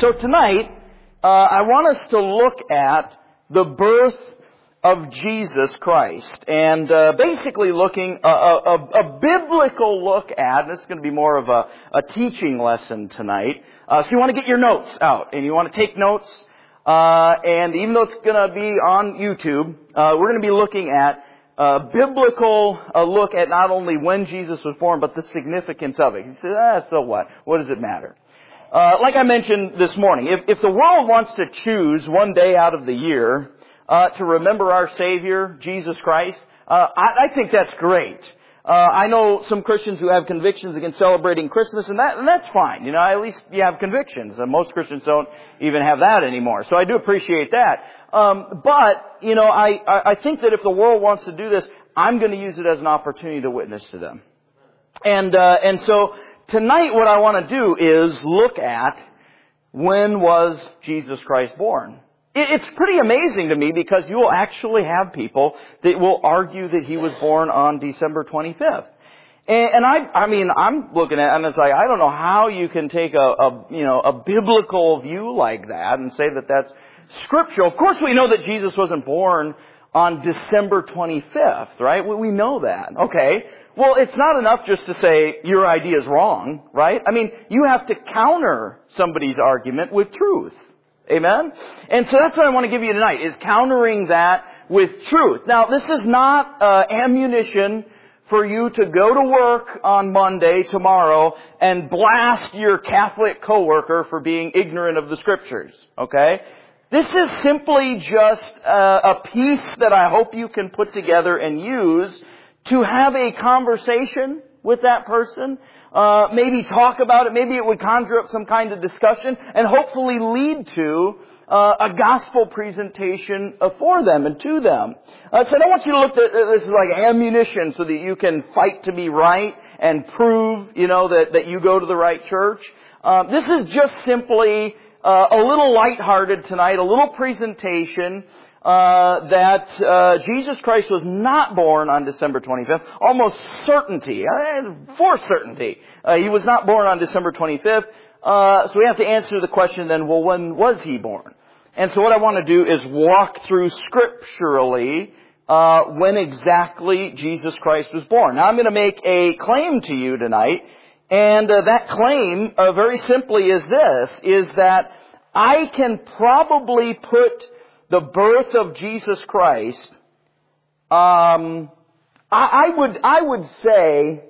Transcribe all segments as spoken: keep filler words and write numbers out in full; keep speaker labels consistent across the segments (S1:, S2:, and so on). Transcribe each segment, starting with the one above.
S1: So tonight, uh, I want us to look at the birth of Jesus Christ, and uh, basically looking a, a, a biblical look at. This is going to be more of a, a teaching lesson tonight. Uh, so you want to get your notes out, and you want to take notes. Uh, and even though it's going to be on YouTube, uh, we're going to be looking at a biblical uh, look at not only when Jesus was born, but the significance of it. You say, ah, so what? What does it matter? Uh, like I mentioned this morning, if, if the world wants to choose one day out of the year uh, to remember our Savior, Jesus Christ, uh, I, I think that's great. Uh, I know some Christians who have convictions against celebrating Christmas, and that and that's fine. You know, at least you have convictions. And most Christians don't even have that anymore. So I do appreciate that. Um, but, you know, I, I think that if the world wants to do this, I'm going to use it as an opportunity to witness to them. And, uh, and so tonight what I want to do is look at when was Jesus Christ born. It's pretty amazing to me because you will actually have people that will argue that he was born on December twenty-fifth. And I, I mean, I'm looking at it and it's like, I don't know how you can take a, a, you know, a biblical view like that and say that that's scriptural. Of course we know that Jesus wasn't born on December twenty-fifth, right? We know that. Okay. Well, it's not enough just to say your idea is wrong, right? I mean, you have to counter somebody's argument with truth. Amen? And so that's what I want to give you tonight, is countering that with truth. Now, this is not uh, ammunition for you to go to work on Monday, tomorrow, and blast your Catholic coworker for being ignorant of the Scriptures. Okay? This is simply just uh, a piece that I hope you can put together and use to have a conversation with that person, uh, maybe talk about it, maybe it would conjure up some kind of discussion, and hopefully lead to uh, a gospel presentation uh, for them and to them. Uh, so I don't want you to look at this as like ammunition so that you can fight to be right and prove, you know, that, that you go to the right church. Uh, this is just simply uh, a little lighthearted tonight, a little presentation Uh, that uh, Jesus Christ was not born on December twenty-fifth. Almost certainty, uh, for certainty, uh, he was not born on December twenty-fifth. Uh, so we have to answer the question then, well, when was he born? And so what I want to do is walk through scripturally uh, when exactly Jesus Christ was born. Now I'm going to make a claim to you tonight, and uh, that claim, uh, very simply, is this: is that I can probably put the birth of Jesus Christ, um, I, I would I would say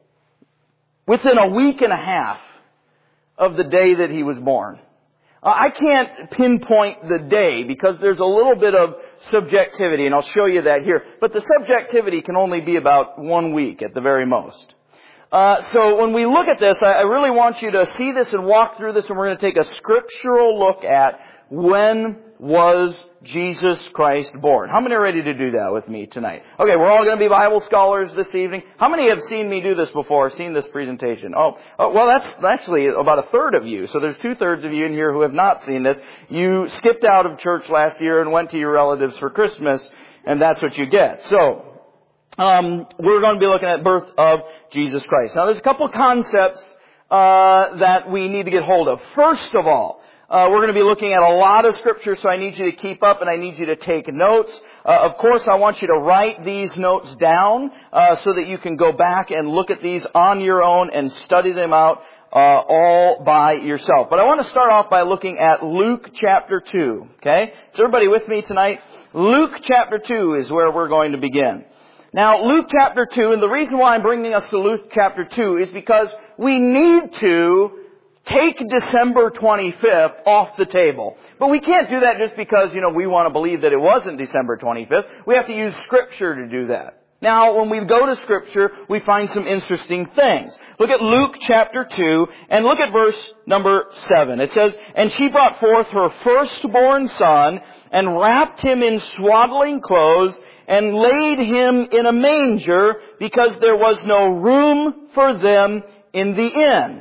S1: within a week and a half of the day that he was born. Uh, I can't pinpoint the day because there's a little bit of subjectivity, and I'll show you that here. But the subjectivity can only be about one week at the very most. Uh, so when we look at this, I, I really want you to see this and walk through this, and we're going to take a scriptural look at when was Jesus Christ born. How many are ready to do that with me tonight? Okay, we're all going to be Bible scholars this evening. How many have seen me do this before, seen this presentation? Oh, oh well, that's actually about a third of you. So there's two-thirds of you in here who have not seen this. You skipped out of church last year and went to your relatives for Christmas, and that's what you get. So, um, we're going to be looking at birth of Jesus Christ. Now, there's a couple concepts uh, that we need to get hold of. First of all, Uh, we're going to be looking at a lot of scripture, so I need you to keep up and I need you to take notes. Uh, of course, I want you to write these notes down uh, so that you can go back and look at these on your own and study them out uh, all by yourself. But I want to start off by looking at Luke chapter two. Okay? Is everybody with me tonight? Luke chapter two is where we're going to begin. Now, Luke chapter two, and the reason why I'm bringing us to Luke chapter two is because we need to take December twenty-fifth off the table. But we can't do that just because, you know, we want to believe that it wasn't December twenty-fifth. We have to use Scripture to do that. Now, when we go to Scripture, we find some interesting things. Look at Luke chapter two, and look at verse number seven. It says, "And she brought forth her firstborn son, and wrapped him in swaddling clothes, and laid him in a manger, because there was no room for them in the inn."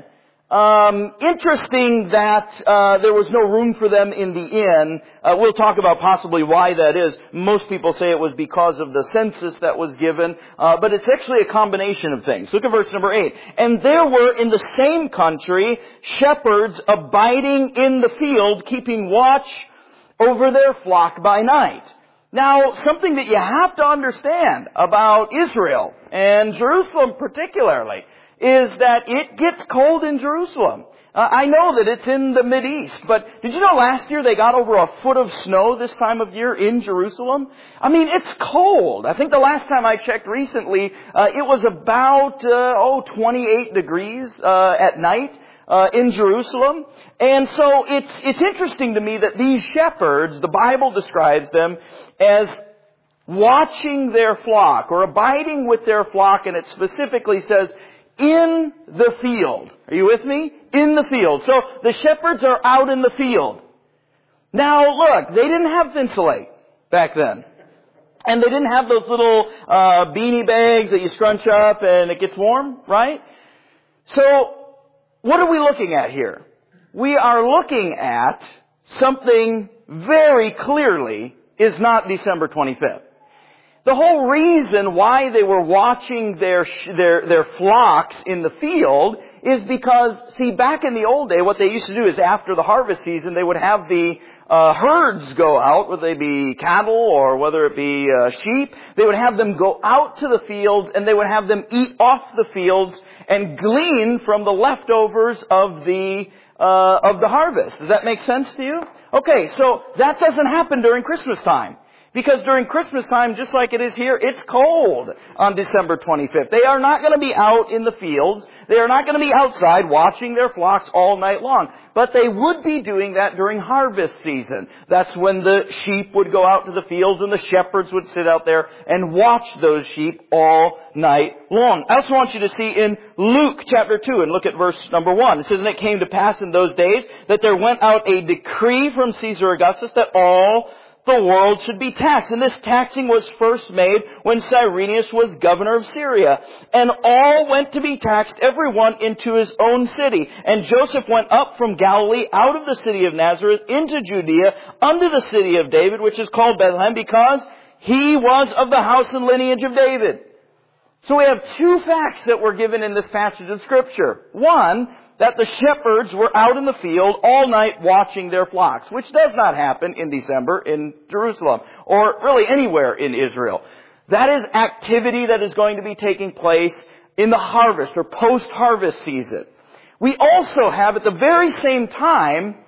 S1: Um, interesting that uh, there was no room for them in the inn. Uh, we'll talk about possibly why that is. Most people say it was because of the census that was given, uh, but it's actually a combination of things. Look at verse number eight. And there were in the same country shepherds abiding in the field, keeping watch over their flock by night. Now, something that you have to understand about Israel, and Jerusalem particularly, is that it gets cold in Jerusalem. Uh, I know that it's in the Mideast, but did you know last year they got over a foot of snow this time of year in Jerusalem? I mean, it's cold. I think the last time I checked recently, uh, it was about, uh, oh, twenty-eight degrees uh, at night uh, in Jerusalem. And so it's, it's interesting to me that these shepherds, the Bible describes them as watching their flock or abiding with their flock, and it specifically says, in the field. Are you with me? In the field. So the shepherds are out in the field. Now look, they didn't have Thinsulate back then. And they didn't have those little uh, beanie bags that you scrunch up and it gets warm, right? So what are we looking at here? We are looking at something very clearly is not December twenty-fifth. The whole reason why they were watching their, their, their flocks in the field is because, see, back in the old day, what they used to do is after the harvest season, they would have the uh, herds go out, whether they be cattle or whether it be uh, sheep. They would have them go out to the fields and they would have them eat off the fields and glean from the leftovers of the uh, of the harvest. Does that make sense to you? Okay, so that doesn't happen during Christmas time. Because during Christmas time, just like it is here, it's cold on December twenty-fifth. They are not going to be out in the fields. They are not going to be outside watching their flocks all night long. But they would be doing that during harvest season. That's when the sheep would go out to the fields and the shepherds would sit out there and watch those sheep all night long. I also want you to see in Luke chapter two and look at verse number one. It says, and it came to pass in those days that there went out a decree from Caesar Augustus that all the world should be taxed. And this taxing was first made when Cyrenius was governor of Syria. And all went to be taxed, everyone into his own city. And Joseph went up from Galilee out of the city of Nazareth into Judea unto the city of David, which is called Bethlehem, because he was of the house and lineage of David. So we have two facts that were given in this passage of Scripture. One, that the shepherds were out in the field all night watching their flocks, which does not happen in December in Jerusalem, or really anywhere in Israel. That is activity that is going to be taking place in the harvest or post-harvest season. We also have at the very same time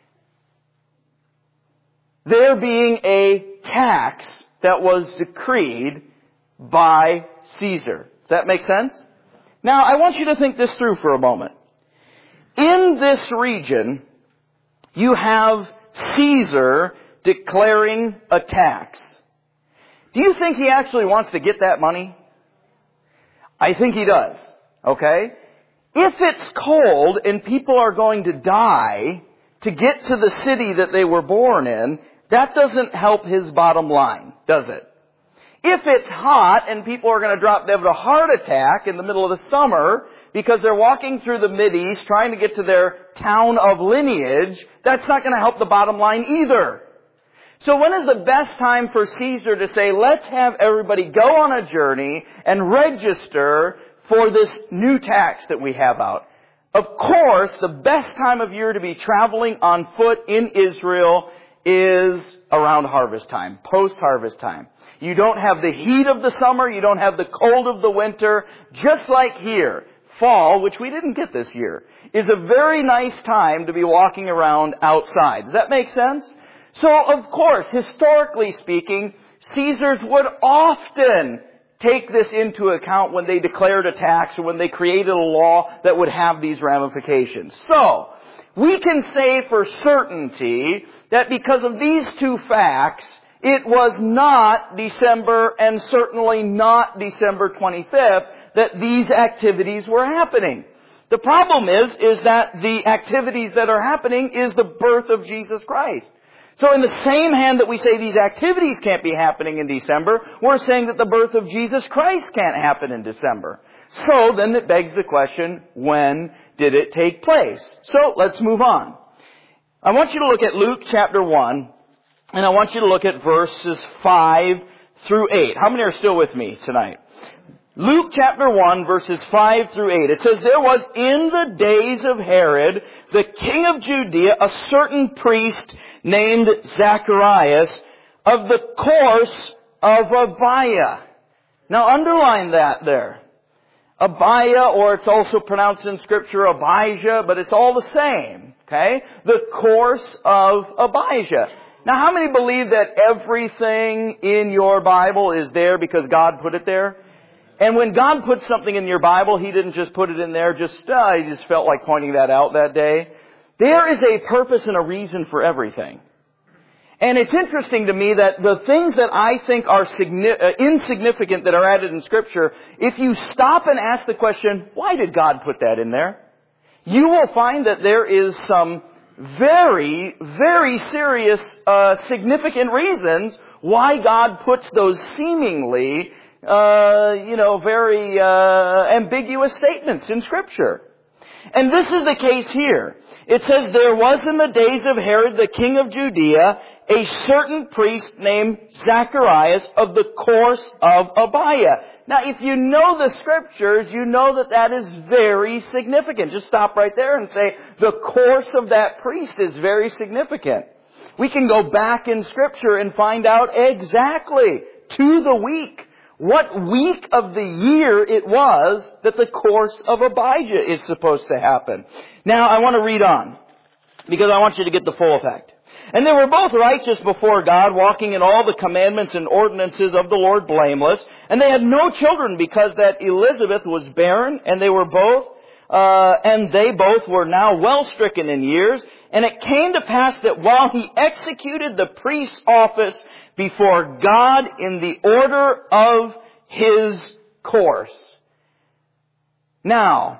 S1: there being a tax that was decreed by Caesar. Does that make sense? Now, I want you to think this through for a moment. In this region, you have Caesar declaring a tax. Do you think he actually wants to get that money? I think he does. Okay? If it's cold and people are going to die to get to the city that they were born in, that doesn't help his bottom line, does it? If it's hot and people are going to drop dead of a heart attack in the middle of the summer because they're walking through the Mideast trying to get to their town of lineage, that's not going to help the bottom line either. So when is the best time for Caesar to say, let's have everybody go on a journey and register for this new tax that we have out? Of course, the best time of year to be traveling on foot in Israel is around harvest time, post-harvest time. You don't have the heat of the summer. You don't have the cold of the winter. Just like here, fall, which we didn't get this year, is a very nice time to be walking around outside. Does that make sense? So, of course, historically speaking, Caesars would often take this into account when they declared a tax or when they created a law that would have these ramifications. So, we can say for certainty that because of these two facts, it was not December and certainly not December twenty-fifth that these activities were happening. The problem is, is that the activities that are happening is the birth of Jesus Christ. So in the same hand that we say these activities can't be happening in December, we're saying that the birth of Jesus Christ can't happen in December. So then it begs the question, when did it take place? So let's move on. I want you to look at Luke chapter one, and I want you to look at verses five through eight. How many are still with me tonight? Luke chapter one, verses five through eight. It says, there was in the days of Herod, the king of Judea, a certain priest named Zacharias of the course of Abiah. Now underline that there. Abiah, or it's also pronounced in Scripture Abijah, but it's all the same. Okay? The course of Abijah. Now how many believe that everything in your Bible is there because God put it there? And when God put something in your Bible, He didn't just put it in there, just, uh, He just felt like pointing that out that day. There is a purpose and a reason for everything. And it's interesting to me that the things that I think are signi- uh, insignificant that are added in Scripture, if you stop and ask the question, why did God put that in there? You will find that there is some very, very serious, uh, significant reasons why God puts those seemingly Uh, you know, very uh, ambiguous statements in Scripture. And this is the case here. It says, there was in the days of Herod the king of Judea a certain priest named Zacharias of the course of Abiah. Now, if you know the Scriptures, you know that that is very significant. Just stop right there and say, the course of that priest is very significant. We can go back in Scripture and find out exactly, to the week, what week of the year it was that the course of Abijah is supposed to happen. Now, I want to read on, because I want you to get the full effect. And they were both righteous before God, walking in all the commandments and ordinances of the Lord blameless. And they had no children, because that Elizabeth was barren, and they were both, uh, and they both were now well stricken in years. And it came to pass that while he executed the priest's office before God in the order of his course. Now,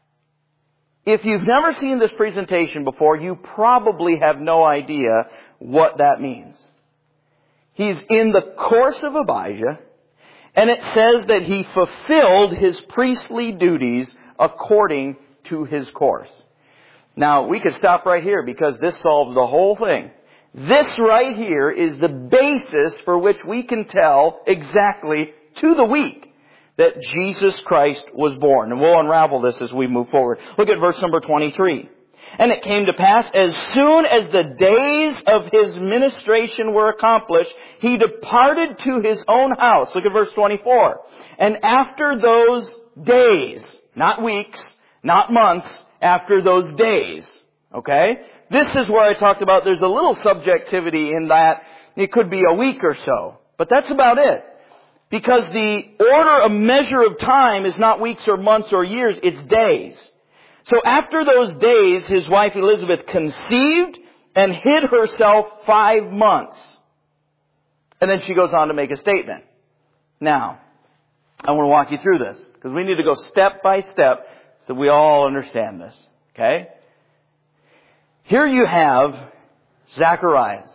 S1: if you've never seen this presentation before, you probably have no idea what that means. He's in the course of Abijah, and it says that he fulfilled his priestly duties according to his course. Now, we could stop right here, because this solves the whole thing. This right here is the basis for which we can tell exactly to the week that Jesus Christ was born. And we'll unravel this as we move forward. Look at verse number twenty-three. And it came to pass, as soon as the days of his ministration were accomplished, he departed to his own house. Look at verse twenty-four. And after those days, not weeks, not months, after those days, okay? This is where I talked about there's a little subjectivity in that it could be a week or so. But that's about it. Because the order, a measure of time is not weeks or months or years, it's days. So after those days, his wife Elizabeth conceived and hid herself five months. And then she goes on to make a statement. Now, I want to walk you through this, because we need to go step by step so we all understand this. Okay? Here you have Zacharias.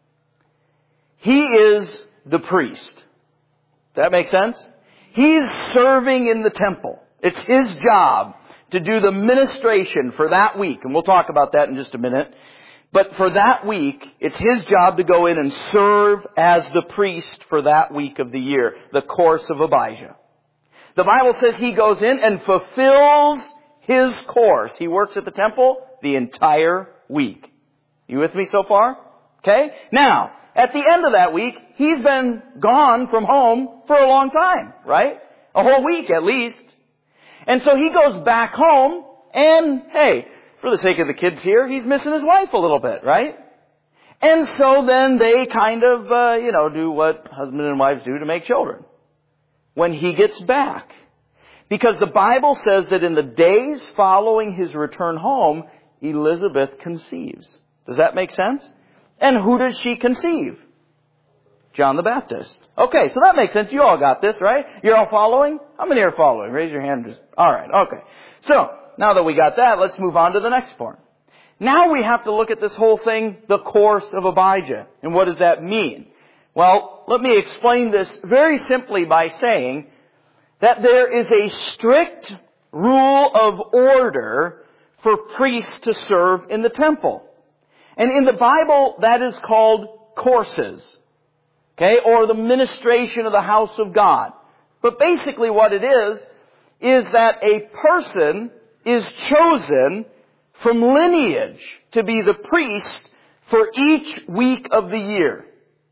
S1: He is the priest. Does that make sense? He's serving in the temple. It's his job to do the ministration for that week. And we'll talk about that in just a minute. But for that week, it's his job to go in and serve as the priest for that week of the year, the course of Abijah. The Bible says he goes in and fulfills his course. He works at the temple the entire week. You with me so far? Okay? Now, at the end of that week, he's been gone from home for a long time, right? A whole week at least. And so he goes back home, and hey, for the sake of the kids here, he's missing his wife a little bit, right? And so then they kind of, uh, you know, do what husband and wives do to make children when he gets back. Because the Bible says that in the days following his return home, Elizabeth conceives. Does that make sense? And who does she conceive? John the Baptist. Okay, so that makes sense. You all got this, right? You're all following? How many are following? Raise your hand. Just, all right, okay. So, now that we got that, let's move on to the next part. Now we have to look at this whole thing, the course of Abijah. And what does that mean? Well, let me explain this very simply by saying that there is a strict rule of order for priests to serve in the temple. And in the Bible, that is called courses. Okay? Or the ministration of the house of God. But basically what it is, is that a person is chosen from lineage to be the priest for each week of the year.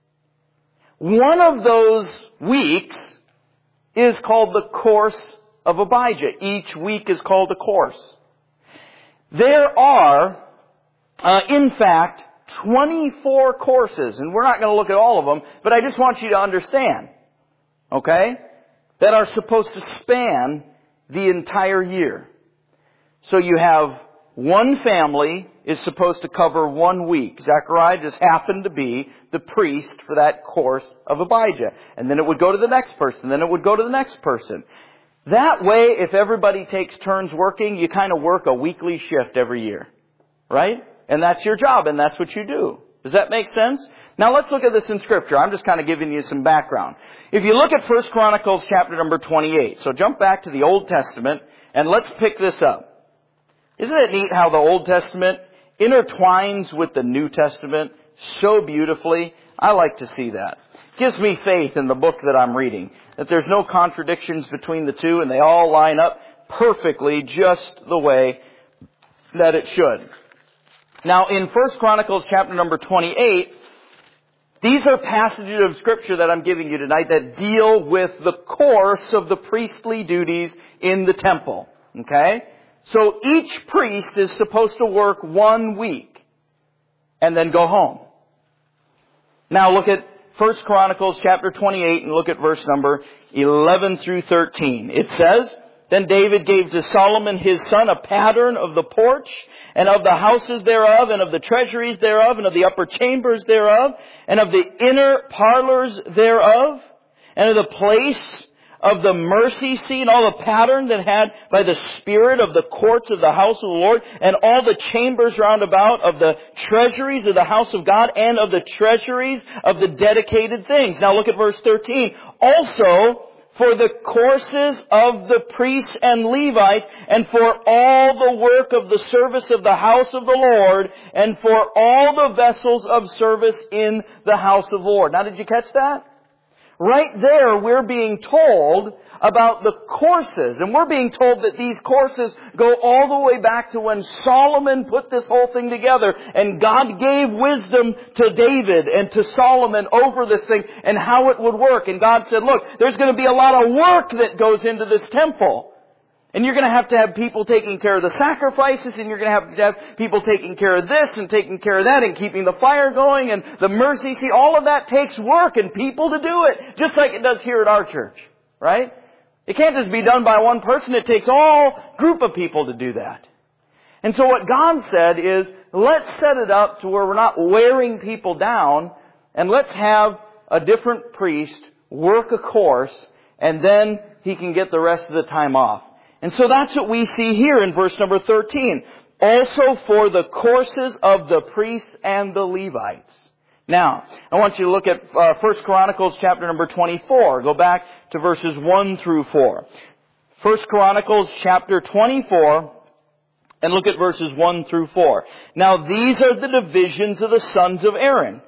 S1: One of those weeks is called the course of Abijah. Each week is called a course. There are, uh, in fact, twenty-four courses, and we're not going to look at all of them, but I just want you to understand, okay, that are supposed to span the entire year. So you have one family is supposed to cover one week. Zechariah just happened to be the priest for that course of Abijah. And then it would go to the next person, then it would go to the next person. That way, if everybody takes turns working, you kind of work a weekly shift every year. Right? And that's your job, and that's what you do. Does that make sense? Now let's look at this in Scripture. I'm just kind of giving you some background. If you look at First Chronicles chapter number twenty-eight, so jump back to the Old Testament, and let's pick this up. Isn't it neat how the Old Testament intertwines with the New Testament so beautifully? I like to see that. It gives me faith in the book that I'm reading, that there's no contradictions between the two, and they all line up perfectly just the way that it should. Now, in First Chronicles chapter number twenty-eight, these are passages of Scripture that I'm giving you tonight that deal with the course of the priestly duties in the temple. Okay? So each priest is supposed to work one week and then go home. Now look at First Chronicles chapter twenty-eight and look at verse number eleven through thirteen. It says, "Then David gave to Solomon his son a pattern of the porch, and of the houses thereof, and of the treasuries thereof, and of the upper chambers thereof, and of the inner parlors thereof, and of the place of the mercy seat, and all the pattern that had by the Spirit of the courts of the house of the Lord, and all the chambers round about of the treasuries of the house of God, and of the treasuries of the dedicated things." Now look at verse thirteen. "Also, for the courses of the priests and Levites, and for all the work of the service of the house of the Lord, and for all the vessels of service in the house of the Lord." Now, did you catch that? Right there, we're being told about the courses. And we're being told that these courses go all the way back to when Solomon put this whole thing together. And God gave wisdom to David and to Solomon over this thing and how it would work. And God said, look, there's going to be a lot of work that goes into this temple. And you're going to have to have people taking care of the sacrifices, and you're going to have to have people taking care of this and taking care of that and keeping the fire going and the mercy seat. All of that takes work and people to do it, just like it does here at our church, right? It can't just be done by one person. It takes all group of people to do that. And so what God said is, let's set it up to where we're not wearing people down, and let's have a different priest work a course, and then he can get the rest of the time off. And so that's what we see here in verse number thirteen. "Also for the courses of the priests and the Levites." Now, I want you to look at uh, First Chronicles chapter number twenty-four. Go back to verses one through four. First Chronicles chapter twenty-four, and look at verses one through four. "Now these are the divisions of the sons of Aaron.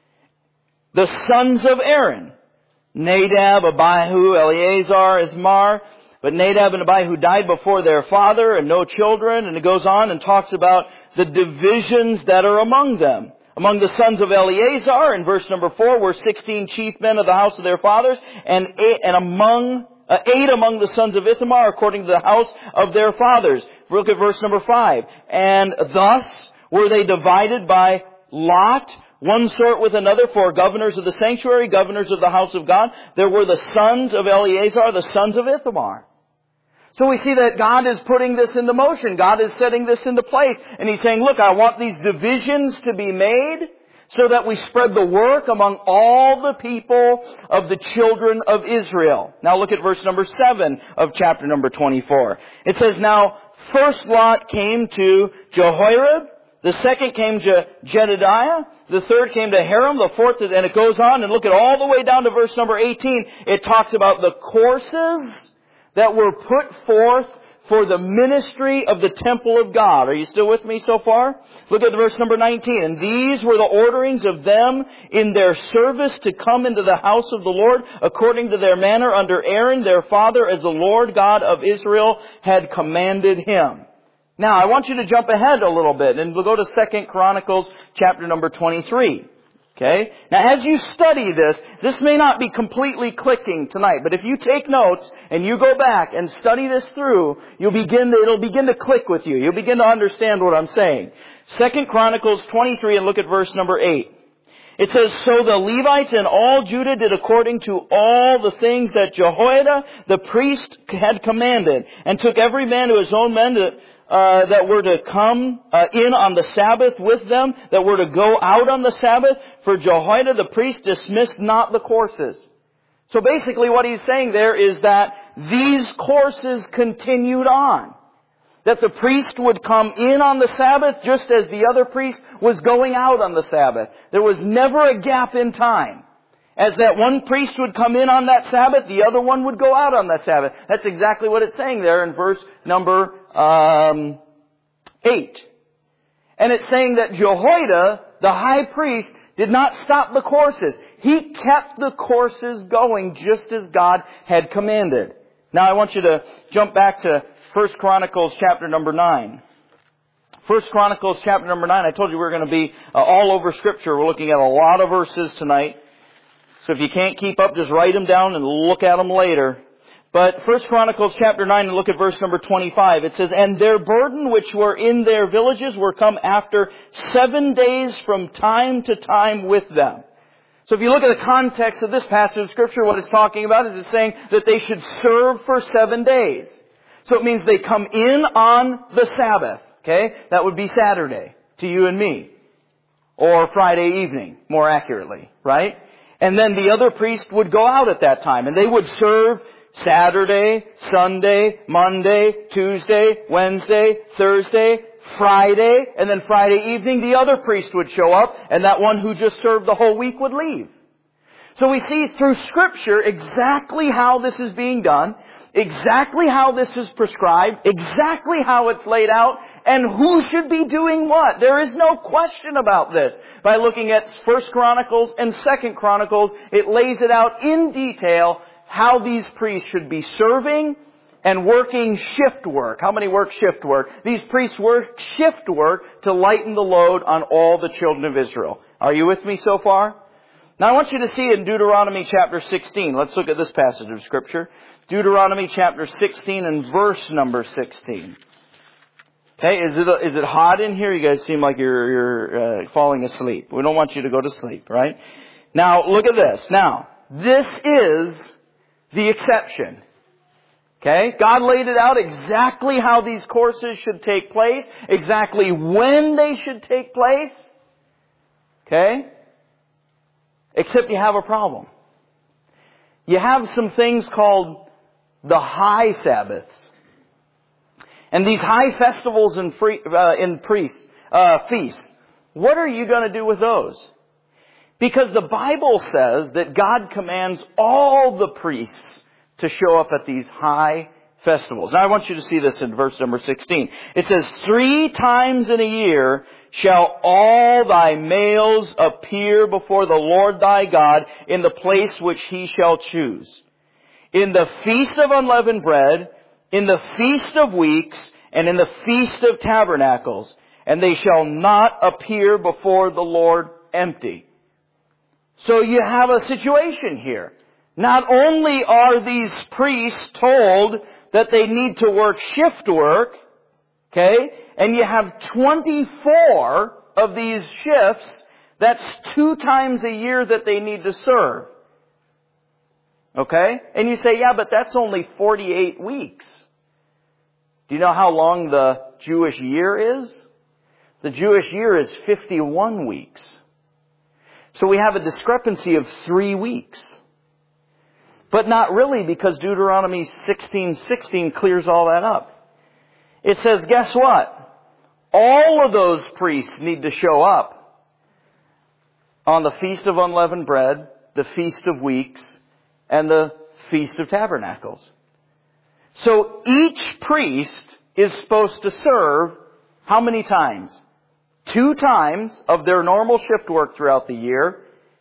S1: The sons of Aaron: Nadab, Abihu, Eleazar, Ithamar. But Nadab and Abihu died before their father, and no children." And it goes on and talks about the divisions that are among them. "Among the sons of Eleazar," in verse number four, "were sixteen chief men of the house of their fathers, and eight, and among uh, eight among the sons of Ithamar, according to the house of their fathers." Look at verse number five. "And thus were they divided by lot, one sort with another, for governors of the sanctuary, governors of the house of God. There were the sons of Eleazar, the sons of Ithamar." So we see that God is putting this into motion. God is setting this into place. And He's saying, look, I want these divisions to be made so that we spread the work among all the people of the children of Israel. Now look at verse number seven of chapter number twenty-four. It says, "Now first lot came to Jehoiarib, the second came to Jedediah, the third came to Haram, the fourth," and it goes on, and look at all the way down to verse number eighteen. It talks about the courses that were put forth for the ministry of the temple of God. Are you still with me so far? Look at verse number nineteen. And these were the orderings of them in their service to come into the house of the Lord according to their manner under Aaron their father, as the Lord God of Israel had commanded him. Now, I want you to jump ahead a little bit and we'll go to Second Chronicles chapter number twenty-three. Okay? Now, as you study this, this may not be completely clicking tonight, but if you take notes and you go back and study this through, you'll begin to, it'll begin to click with you. You'll begin to understand what I'm saying. Second Chronicles twenty-three, and look at verse number eight. It says, So the Levites and all Judah did according to all the things that Jehoiada the priest had commanded, and took every man to his own men to Uh, that were to come uh, in on the Sabbath with them, that were to go out on the Sabbath, for Jehoiada the priest dismissed not the courses. So basically what he's saying there is that these courses continued on. That the priest would come in on the Sabbath just as the other priest was going out on the Sabbath. There was never a gap in time. As that one priest would come in on that Sabbath, the other one would go out on that Sabbath. That's exactly what it's saying there in verse number um, eight. And it's saying that Jehoiada, the high priest, did not stop the courses. He kept the courses going just as God had commanded. Now I want you to jump back to First Chronicles chapter number nine. First Chronicles chapter number nine. I told you we were going to be uh, all over Scripture. We're looking at a lot of verses tonight. So if you can't keep up, just write them down and look at them later. But First Chronicles chapter nine, and look at verse number twenty-five. It says, And their burden which were in their villages were come after seven days from time to time with them. So if you look at the context of this passage of Scripture, what it's talking about is it's saying that they should serve for seven days. So it means they come in on the Sabbath. Okay? That would be Saturday to you and me. Or Friday evening, more accurately. Right? And then the other priest would go out at that time. And they would serve Saturday, Sunday, Monday, Tuesday, Wednesday, Thursday, Friday. And then Friday evening the other priest would show up. And that one who just served the whole week would leave. So we see through Scripture exactly how this is being done. Exactly how this is prescribed. Exactly how it's laid out. And who should be doing what? There is no question about this. By looking at First Chronicles and Second Chronicles, it lays it out in detail how these priests should be serving and working shift work. How many work shift work? These priests work shift work to lighten the load on all the children of Israel. Are you with me so far? Now I want you to see in Deuteronomy chapter sixteen. Let's look at this passage of Scripture. Deuteronomy chapter sixteen and verse number sixteen. Okay, is it is it hot in here? You guys seem like you're you're uh, falling asleep. We don't want you to go to sleep, right? Now, look at this. Now, this is the exception. Okay? God laid it out exactly how these courses should take place, exactly when they should take place. Okay? Except you have a problem. You have some things called the high Sabbaths. And these high festivals and free, uh, in priests, uh, feasts, what are you going to do with those? Because the Bible says that God commands all the priests to show up at these high festivals. Now I want you to see this in verse number sixteen. It says, Three times in a year shall all thy males appear before the Lord thy God in the place which he shall choose. In the feast of unleavened bread, in the feast of weeks, and in the feast of tabernacles, and they shall not appear before the Lord empty. So you have a situation here. Not only are these priests told that they need to work shift work, okay, and you have twenty-four of these shifts, that's two times a year that they need to serve. Okay? And you say, yeah, but that's only forty-eight weeks. Do you know how long the Jewish year is? The Jewish year is fifty-one weeks. So we have a discrepancy of three weeks. But not really, because Deuteronomy sixteen sixteen clears all that up. It says, guess what? All of those priests need to show up on the Feast of Unleavened Bread, the Feast of Weeks, and the Feast of Tabernacles. So each priest is supposed to serve how many times? Two times of their normal shift work throughout the year,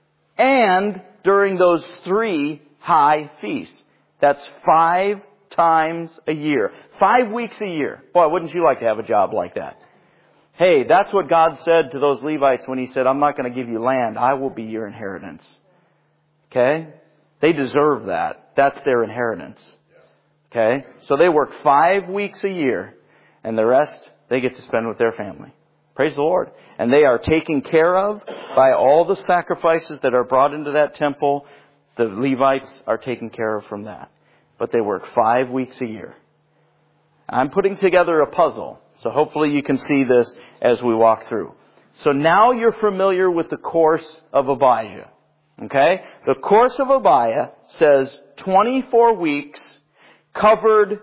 S1: and during those three high feasts. That's five times a year. Five weeks a year. Boy, wouldn't you like to have a job like that? Hey, that's what God said to those Levites when He said, I'm not going to give you land. I will be your inheritance. Okay? They deserve that. That's their inheritance. Okay? So they work five weeks a year, and the rest they get to spend with their family. Praise the Lord. And they are taken care of by all the sacrifices that are brought into that temple. The Levites are taken care of from that. But they work five weeks a year. I'm putting together a puzzle, so hopefully you can see this as we walk through. So now you're familiar with the course of Abijah. Okay? The course of Abijah says twenty-four weeks, covered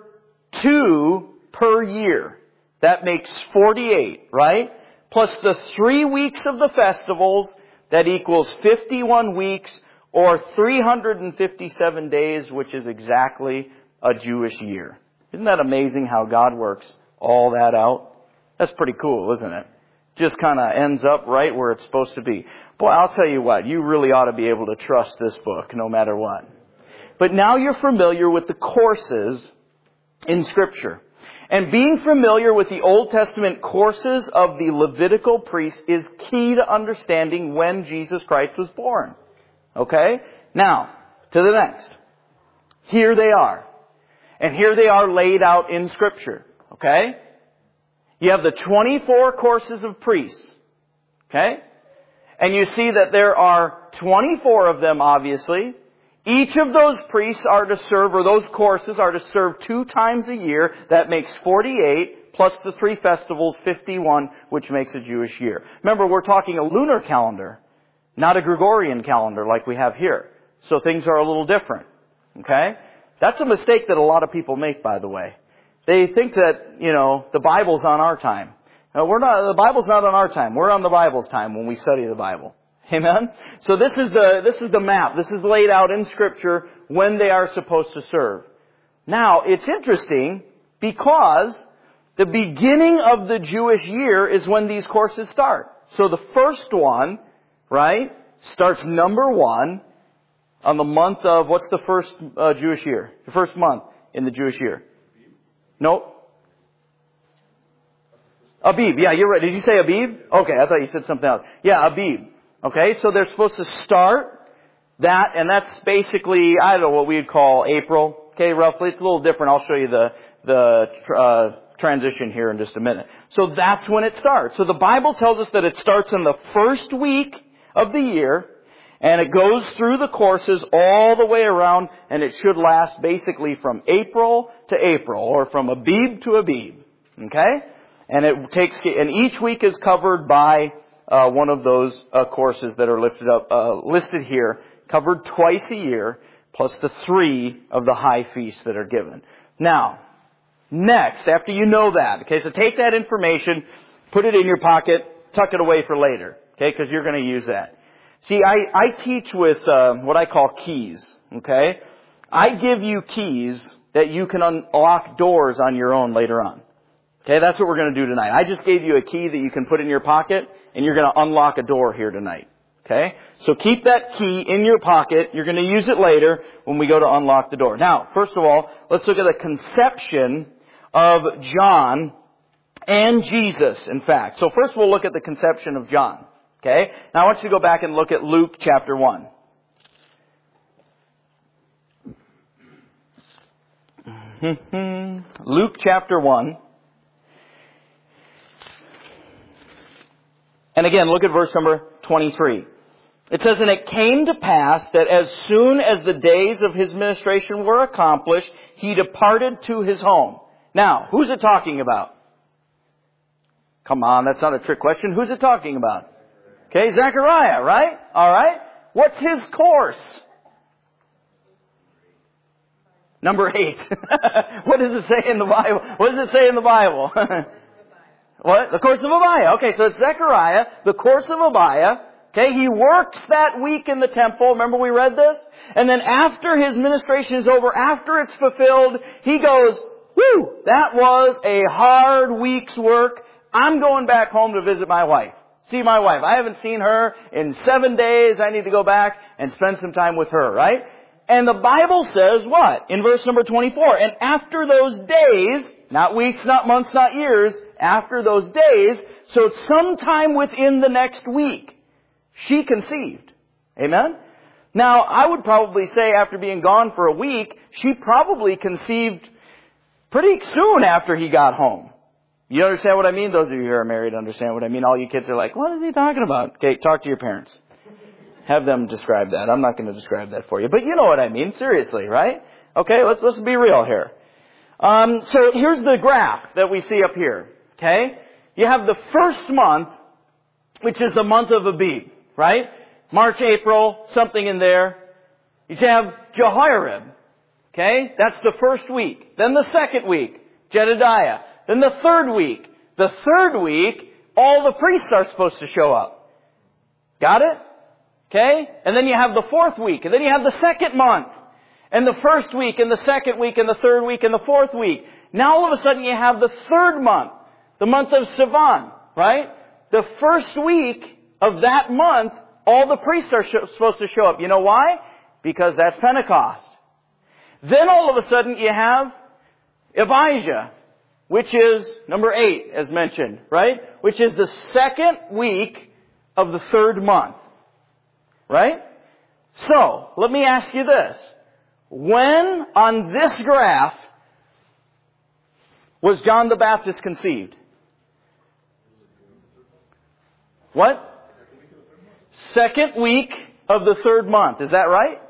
S1: two per year. That makes forty-eight, right? Plus the three weeks of the festivals, that equals fifty-one weeks, or three hundred fifty-seven days, which is exactly a Jewish year. Isn't that amazing how God works all that out? That's pretty cool, isn't it? Just kind of ends up right where it's supposed to be. Boy, I'll tell you what, you really ought to be able to trust this book no matter what. But now you're familiar with the courses in Scripture. And being familiar with the Old Testament courses of the Levitical priests is key to understanding when Jesus Christ was born. Okay? Now, to the next. Here they are. And here they are laid out in Scripture. Okay? You have the twenty-four courses of priests. Okay? And you see that there are twenty-four of them, obviously. Each of those priests are to serve, or those courses are to serve two times a year. That makes forty-eight, plus the three festivals, fifty-one, which makes a Jewish year. Remember, we're talking a lunar calendar, not a Gregorian calendar like we have here. So things are a little different. Okay? That's a mistake that a lot of people make, by the way. They think that, you know, the Bible's on our time. No, we're not, the Bible's not on our time. We're on the Bible's time when we study the Bible. Amen? So this is the, this is the map. This is laid out in Scripture when they are supposed to serve. Now, it's interesting because the beginning of the Jewish year is when these courses start. So the first one, right, starts number one on the month of, what's the first uh, Jewish year? The first month in the Jewish year. Nope. Abib. Yeah, you're right. Did you say Abib? Okay, I thought you said something else. Yeah, Abib. Okay, so they're supposed to start that, and that's basically, I don't know what we'd call April. Okay, roughly. It's a little different. I'll show you the, the, uh, transition here in just a minute. So that's when it starts. So the Bible tells us that it starts in the first week of the year, and it goes through the courses all the way around, and it should last basically from April to April, or from Abib to Abib. Okay? And it takes, and each week is covered by uh, one of those uh, courses that are lifted up, uh, listed here, covered twice a year, plus the three of the high feasts that are given. Now, next, after you know that, okay, so take that information, put it in your pocket, tuck it away for later, okay, because you're going to use that. See, I, I teach with uh, what I call keys, okay? I give you keys that you can unlock doors on your own later on. Okay, that's what we're going to do tonight. I just gave you a key that you can put in your pocket, and you're going to unlock a door here tonight. Okay? So keep that key in your pocket. You're going to use it later when we go to unlock the door. Now, first of all, let's look at the conception of John and Jesus, in fact. So first we'll look at the conception of John. Okay? Now I want you to go back and look at Luke chapter one. Luke chapter one. And again, look at verse number twenty-three. It says, "And it came to pass that as soon as the days of his ministration were accomplished, he departed to his home." Now, who's it talking about? Come on, that's not a trick question. Who's it talking about? Okay, Zechariah, right? All right. What's his course? Number eight. What does it say in the Bible? What does it say in the Bible? What? The course of Abijah. Okay, so it's Zechariah, the course of Abijah, Okay, he works that week in the temple. Remember we read this? And then after his ministration is over, after it's fulfilled, he goes, whew, that was a hard week's work. I'm going back home to visit my wife. See my wife. I haven't seen her in seven days. I need to go back and spend some time with her, right? And the Bible says what? In verse number twenty-four, and after those days, not weeks, not months, not years, after those days, so it's sometime within the next week, she conceived. Amen? Now, I would probably say after being gone for a week, she probably conceived pretty soon after he got home. You understand what I mean? Those of you who are married understand what I mean. All you kids are like, what is he talking about? Okay, talk to your parents. Have them describe that. I'm not going to describe that for you. But you know what I mean. Seriously, right? Okay, let's let's be real here. Um, so here's the graph that we see up here. Okay? You have the first month, which is the month of Abib, right? March, April, something in there. You have Jehoiarib. Okay? That's the first week. Then the second week, Jedediah. Then the third week. The third week, all the priests are supposed to show up. Got it? Okay? And then you have the fourth week. And then you have the second month. And the first week, and the second week, and the third week, and the fourth week. Now all of a sudden you have the third month. The month of Sivan. Right? The first week of that month, all the priests are sh- supposed to show up. You know why? Because that's Pentecost. Then all of a sudden you have Abijah, which is number eight, as mentioned, right? Which is the second week of the third month. Right? So, let me ask you this. When on this graph was John the Baptist conceived? What? Second week of the third month. Is that right?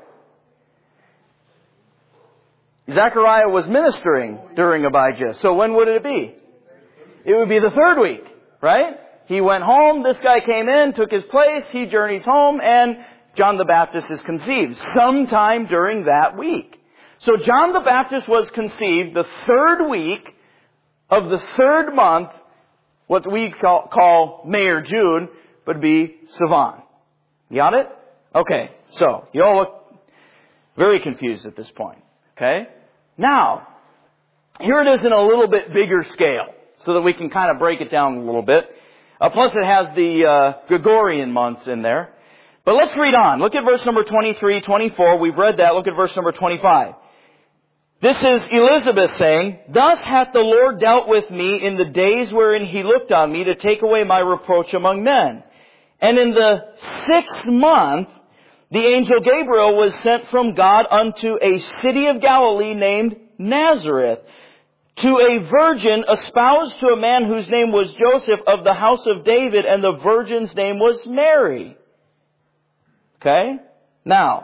S1: Zechariah was ministering during Abijah. So when would it be? It would be the third week, right? He went home, this guy came in, took his place, he journeys home, and John the Baptist is conceived sometime during that week. So John the Baptist was conceived the third week of the third month, what we call, call May or June, would be Sivan. You got it? Okay, so you all look very confused at this point. Okay? Now, here it is in a little bit bigger scale, so that we can kind of break it down a little bit. Uh, plus it has the uh, Gregorian months in there. But let's read on. Look at verse number twenty-three, twenty-four. We've read that. Look at verse number twenty-five. This is Elizabeth saying, Thus hath the Lord dealt with me in the days wherein He looked on me to take away my reproach among men. And in the sixth month, the angel Gabriel was sent from God unto a city of Galilee named Nazareth, to a virgin espoused to a man whose name was Joseph of the house of David, and the virgin's name was Mary. Okay? Now,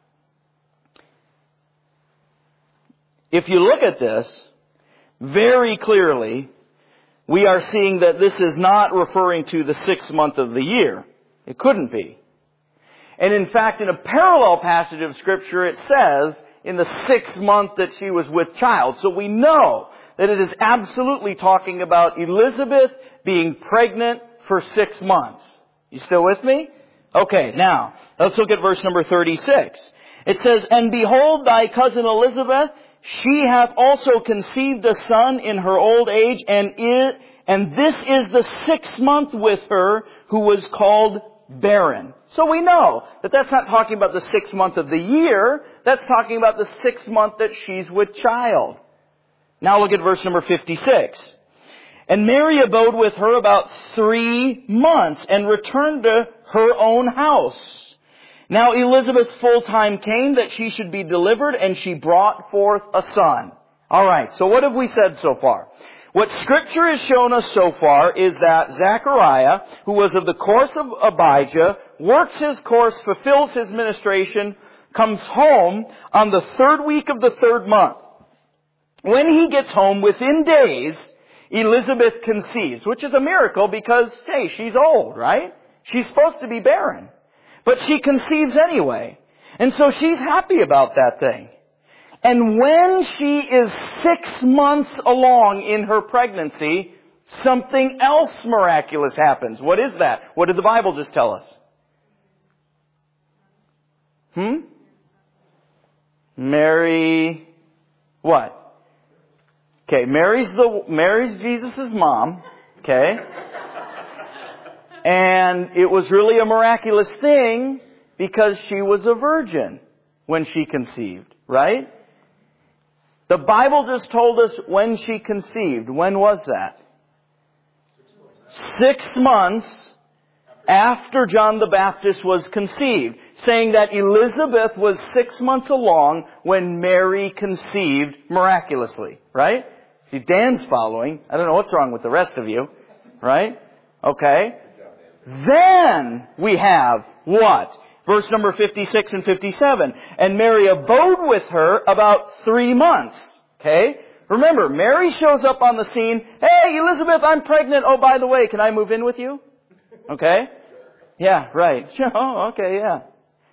S1: if you look at this very clearly, we are seeing that this is not referring to the sixth month of the year. It couldn't be. And in fact, in a parallel passage of Scripture, it says in the sixth month that she was with child. So we know that it is absolutely talking about Elizabeth being pregnant for six months. You still with me? Okay, now, let's look at verse number thirty-six. It says, And behold, thy cousin Elizabeth, she hath also conceived a son in her old age, and is, and this is the sixth month with her, who was called barren. So we know that that's not talking about the sixth month of the year. That's talking about the sixth month that she's with child. Now look at verse number fifty-six. And Mary abode with her about three months and returned to her own house. Now Elizabeth's full time came that she should be delivered, and she brought forth a son. Alright, so what have we said so far? What Scripture has shown us so far is that Zechariah, who was of the course of Abijah, works his course, fulfills his ministration, comes home on the third week of the third month. When he gets home, within days, Elizabeth conceives, which is a miracle because, hey, she's old, right? She's supposed to be barren. But she conceives anyway. And so she's happy about that thing. And when she is six months along in her pregnancy, something else miraculous happens. What is that? What did the Bible just tell us? Hmm? Mary, what? Okay, Mary's the Mary's Jesus' mom. Okay. And it was really a miraculous thing because she was a virgin when she conceived, right? The Bible just told us when she conceived. When was that? Six months after John the Baptist was conceived, saying that Elizabeth was six months along when Mary conceived miraculously, right? See, Dan's following. I don't know what's wrong with the rest of you, right? Okay. Then we have what? Verse number fifty-six and fifty-seven. And Mary abode with her about three months. Okay? Remember, Mary shows up on the scene. Hey, Elizabeth, I'm pregnant. Oh, by the way, can I move in with you? Okay? Yeah, right. Oh, okay, yeah.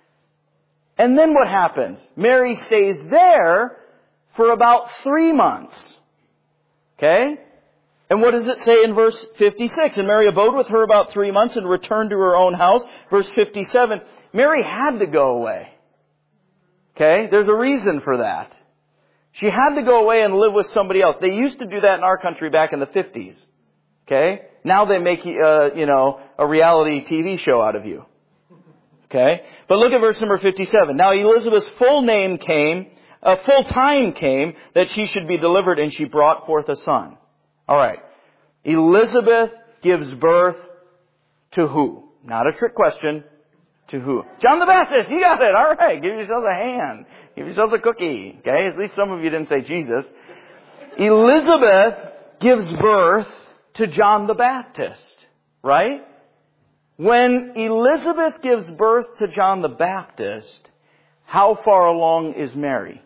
S1: And then what happens? Mary stays there for about three months. Okay? And what does it say in verse fifty-six? And Mary abode with her about three months and returned to her own house. Verse fifty-seven, Mary had to go away. Okay? There's a reason for that. She had to go away and live with somebody else. They used to do that in our country back in the fifties. Okay? Now they make, uh, you know, a reality T V show out of you. Okay? But look at verse number fifty-seven. Now Elizabeth's full name came, a uh, full time came that she should be delivered, and she brought forth a son. All right. Elizabeth gives birth to who? Not a trick question. To who? John the Baptist. You got it. All right. Give yourselves a hand. Give yourselves a cookie. Okay? At least some of you didn't say Jesus. Elizabeth gives birth to John the Baptist. Right? When Elizabeth gives birth to John the Baptist, how far along is Mary?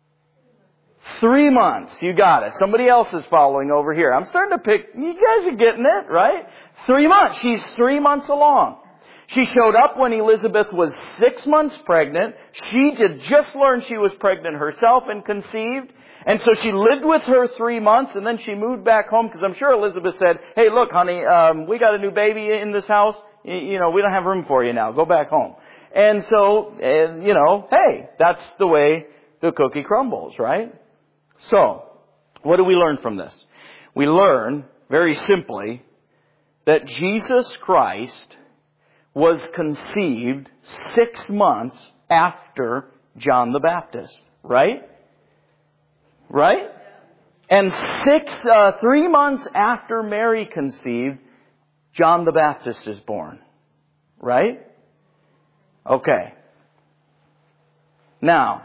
S1: Three months. You got it. Somebody else is following over here. I'm starting to pick. You guys are getting it, right? Three months. She's three months along. She showed up when Elizabeth was six months pregnant. She had just learned she was pregnant herself and conceived. And so she lived with her three months and then she moved back home because I'm sure Elizabeth said, hey, look, honey, um, we got a new baby in this house. You know, we don't have room for you now. Go back home. And so, uh, you know, hey, that's the way the cookie crumbles, right? So, what do we learn from this? We learn, very simply, that Jesus Christ was conceived six months after John the Baptist. Right? Right? And six, uh, three months after Mary conceived, John the Baptist is born. Right? Okay. Now,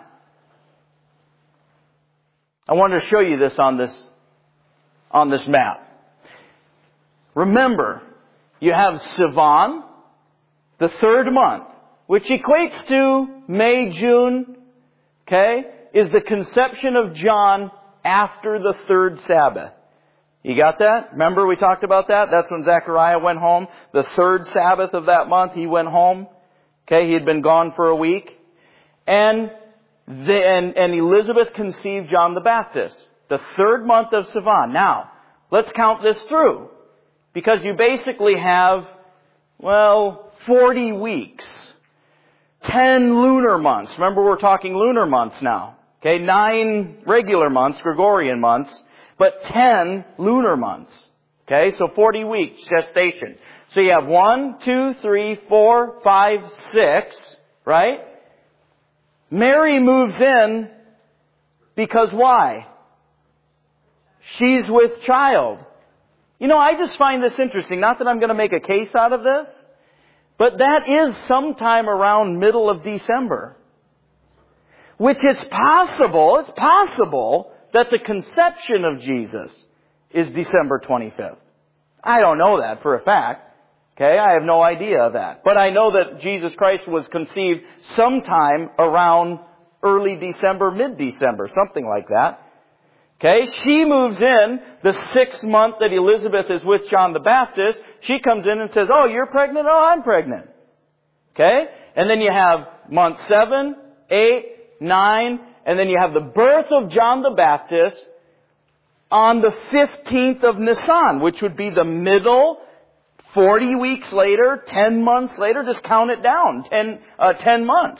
S1: I wanted to show you this on this, on this map. Remember, you have Sivan, the third month, which equates to May, June, okay, is the conception of John after the third Sabbath. You got that? Remember we talked about that? That's when Zechariah went home. The third Sabbath of that month, he went home. Okay, he had been gone for a week. And The, and, and Elizabeth conceived John the Baptist, the third month of Sivan. Now, let's count this through. Because you basically have, well, forty weeks. ten lunar months. Remember, we're talking lunar months now. Okay, nine regular months, Gregorian months, but ten lunar months. Okay, so forty weeks gestation. So you have one, two, three, four, five, six, right? Mary moves in because why? She's with child. You know, I just find this interesting. Not that I'm going to make a case out of this, but that is sometime around middle of December. Which it's possible, it's possible that the conception of Jesus is December twenty-fifth. I don't know that for a fact. Okay, I have no idea of that. But I know that Jesus Christ was conceived sometime around early December, mid-December, something like that. Okay, she moves in the sixth month that Elizabeth is with John the Baptist. She comes in and says, oh, you're pregnant? Oh, I'm pregnant. Okay, and then you have month seven, eight, nine, and then you have the birth of John the Baptist on the fifteenth of Nisan, which would be the middle forty weeks later, ten months later, just count it down. ten, uh, ten months.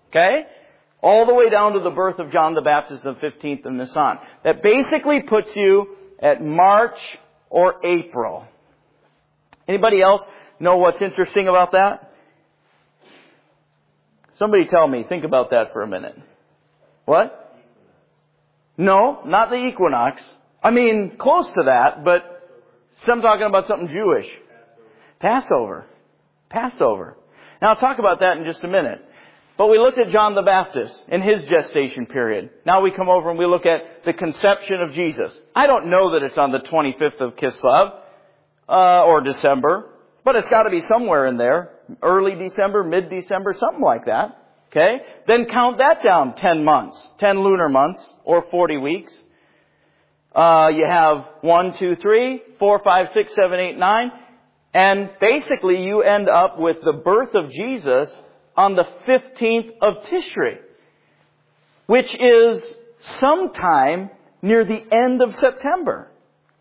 S1: Okay? All the way down to the birth of John the Baptist, the fifteenth of Nisan. That basically puts you at March or April. Anybody else know what's interesting about that? Somebody tell me. Think about that for a minute. What? No, not the equinox. I mean, close to that, but I'm talking about something Jewish. Passover. Passover. Now I'll talk about that in just a minute. But we looked at John the Baptist and his gestation period. Now we come over and we look at the conception of Jesus. I don't know that it's on the twenty-fifth of Kislev, uh, or December, but it's got to be somewhere in there. Early December, mid-December, something like that. Okay? Then count that down ten months, ten lunar months, or forty weeks. Uh, you have one, two, three, four, five, six, seven, eight, nine. And basically you end up with the birth of Jesus on the fifteenth of Tishri, which is sometime near the end of September.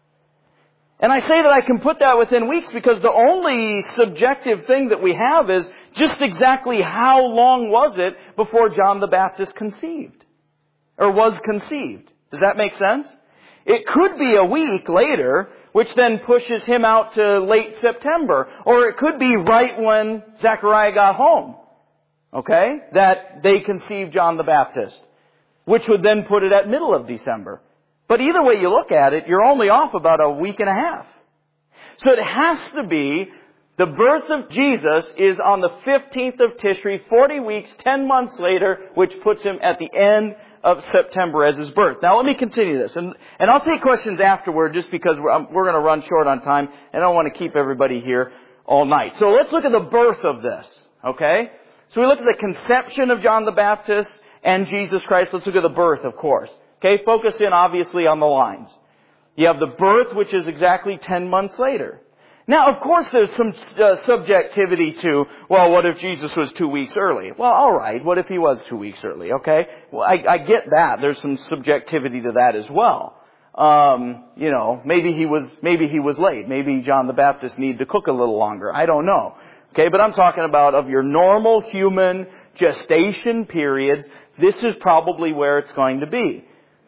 S1: And I say that I can put that within weeks because the only subjective thing that we have is just exactly how long was it before John the Baptist conceived, or was conceived. Does that make sense? It could be a week later, which then pushes him out to late September. Or it could be right when Zechariah got home. Okay? That they conceived John the Baptist. Which would then put it at middle of December. But either way you look at it, you're only off about a week and a half. So it has to be the birth of Jesus is on the fifteenth of Tishri, forty weeks, ten months later, which puts him at the end of September as his birth. Now let me continue this. And, and I'll take questions afterward just because we're, um, we're going to run short on time and I don't want to keep everybody here all night. So let's look at the birth of this. Okay? So we look at the conception of John the Baptist and Jesus Christ. Let's look at the birth, of course. Okay? Focus in obviously on the lines. You have the birth, which is exactly ten months later. Now, of course, there's some uh, subjectivity to, well, what if Jesus was two weeks early? Well, all right. What if he was two weeks early? Okay. Well, I, I get that. There's some subjectivity to that as well. Um, you know, maybe he was, maybe he was late. Maybe John the Baptist needed to cook a little longer. I don't know. Okay. But I'm talking about of your normal human gestation periods. This is probably where it's going to be.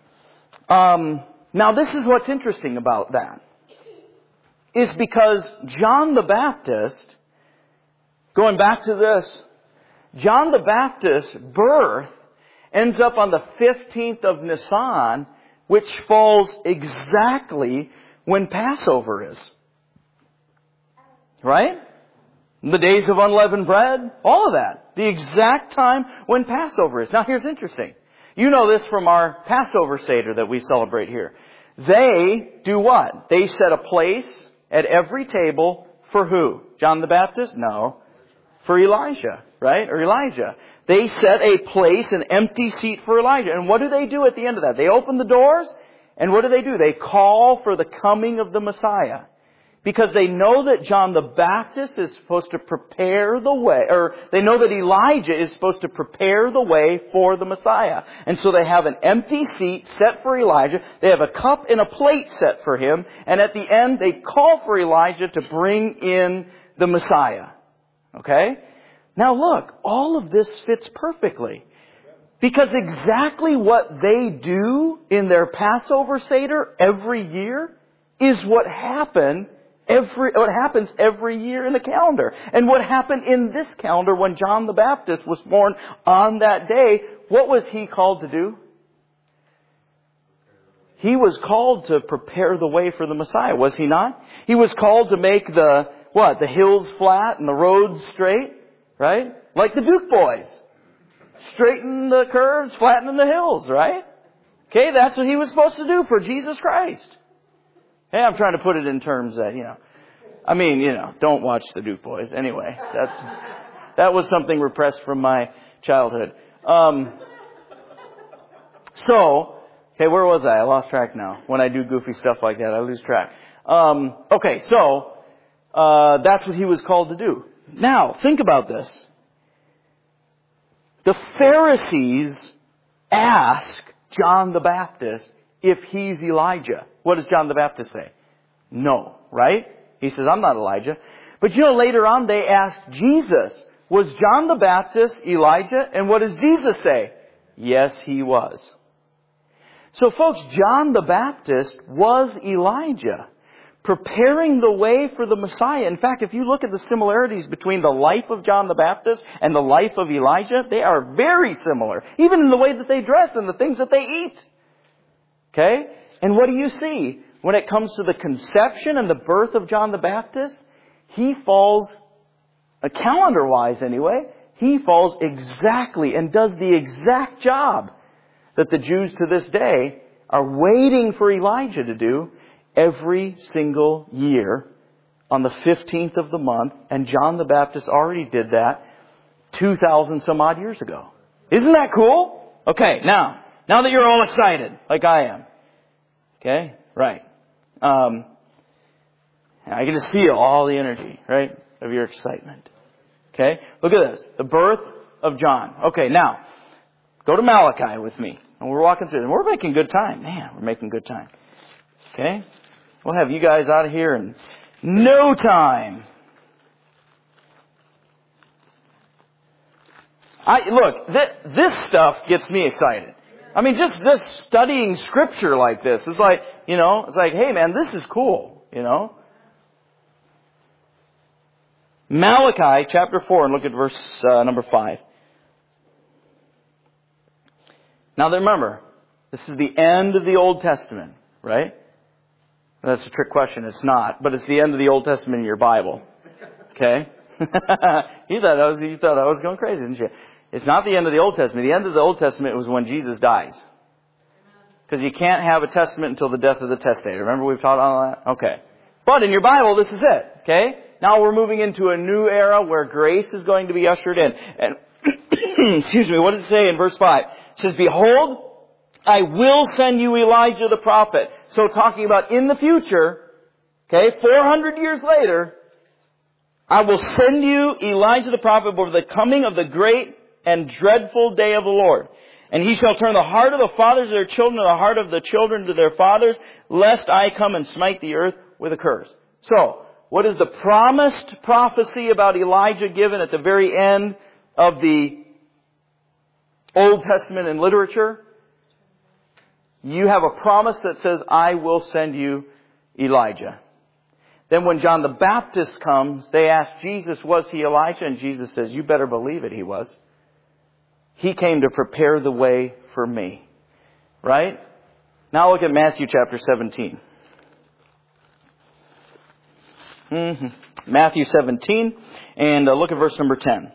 S1: Um, now, this is what's interesting about that. Is because John the Baptist, going back to this, John the Baptist's birth ends up on the fifteenth of Nisan, which falls exactly when Passover is. Right? The days of unleavened bread, all of that. The exact time when Passover is. Now here's interesting. You know this from our Passover Seder that we celebrate here. They do what? They set a place at every table for who? John the Baptist? No. For Elijah, right? Or Elijah. They set a place, an empty seat for Elijah. And what do they do at the end of that? They open the doors, and what do they do? They call for the coming of the Messiah. Because they know that John the Baptist is supposed to prepare the way, or they know that Elijah is supposed to prepare the way for the Messiah. And so they have an empty seat set for Elijah. They have a cup and a plate set for him. And at the end, they call for Elijah to bring in the Messiah. Okay? Now look, all of this fits perfectly. Because exactly what they do in their Passover Seder every year is what happened Every, what happens every year in the calendar. And what happened in this calendar when John the Baptist was born on that day, what was he called to do? He was called to prepare the way for the Messiah, was he not? He was called to make the, what, the hills flat and the roads straight, right? Like the Duke boys. Straighten the curves, flatten the hills, right? Okay, that's what he was supposed to do for Jesus Christ. Hey, I'm trying to put it in terms that, you know, I mean, you know, don't watch the Duke Boys. Anyway, that's, that was something repressed from my childhood. Um, so, okay, where was I? I lost track now. When I do goofy stuff like that, I lose track. Um, okay, so, uh, that's what he was called to do. Now, think about this. The Pharisees ask John the Baptist if he's Elijah. What does John the Baptist say? No, right? He says, I'm not Elijah. But you know, later on they asked Jesus, Was John the Baptist Elijah? And what does Jesus say? Yes, he was. So folks, John the Baptist was Elijah, preparing the way for the Messiah. In fact, if you look at the similarities between the life of John the Baptist and the life of Elijah, they are very similar. Even in the way that they dress and the things that they eat. Okay? And what do you see? When it comes to the conception and the birth of John the Baptist, he falls, uh, calendar-wise anyway, he falls exactly and does the exact job that the Jews to this day are waiting for Elijah to do every single year on the fifteenth of the month. And John the Baptist already did that two thousand some odd years ago. Isn't that cool? Okay, now, now that you're all excited, like I am. Okay, right. Um, I can just feel all the energy, right, of your excitement. Okay, look at this. The birth of John. Okay, now, go to Malachi with me. And we're walking through, and we're making good time. Man, we're making good time. Okay? We'll have you guys out of here in no time. I look, th- this stuff gets me excited. I mean, just, just studying Scripture like this. It's like, you know, it's like, hey man, this is cool, you know. Malachi chapter four, and look at verse uh, number five. Now then remember, this is the end of the Old Testament, right? That's a trick question. It's not, but it's the end of the Old Testament in your Bible. Okay? you thought I was you thought I was going crazy, didn't you? It's not the end of the Old Testament. The end of the Old Testament was when Jesus dies. Because you can't have a testament until the death of the testator. Remember we've taught all that? Okay. But in your Bible, this is it. Okay? Now we're moving into a new era where grace is going to be ushered in. And excuse me, what does it say in verse five? It says, behold, I will send you Elijah the prophet. So talking about in the future, okay, four hundred years later, I will send you Elijah the prophet before the coming of the great and dreadful day of the Lord. And he shall turn the heart of the fathers to their children, and the heart of the children to their fathers, lest I come and smite the earth with a curse. So, what is the promised prophecy about Elijah given at the very end of the Old Testament in literature? You have a promise that says, I will send you Elijah. Then when John the Baptist comes, they ask Jesus, was he Elijah? And Jesus says, you better believe it, he was. He came to prepare the way for me. Right? Now look at Matthew chapter seventeen. Mm-hmm. Matthew seventeen, and uh, look at verse number ten.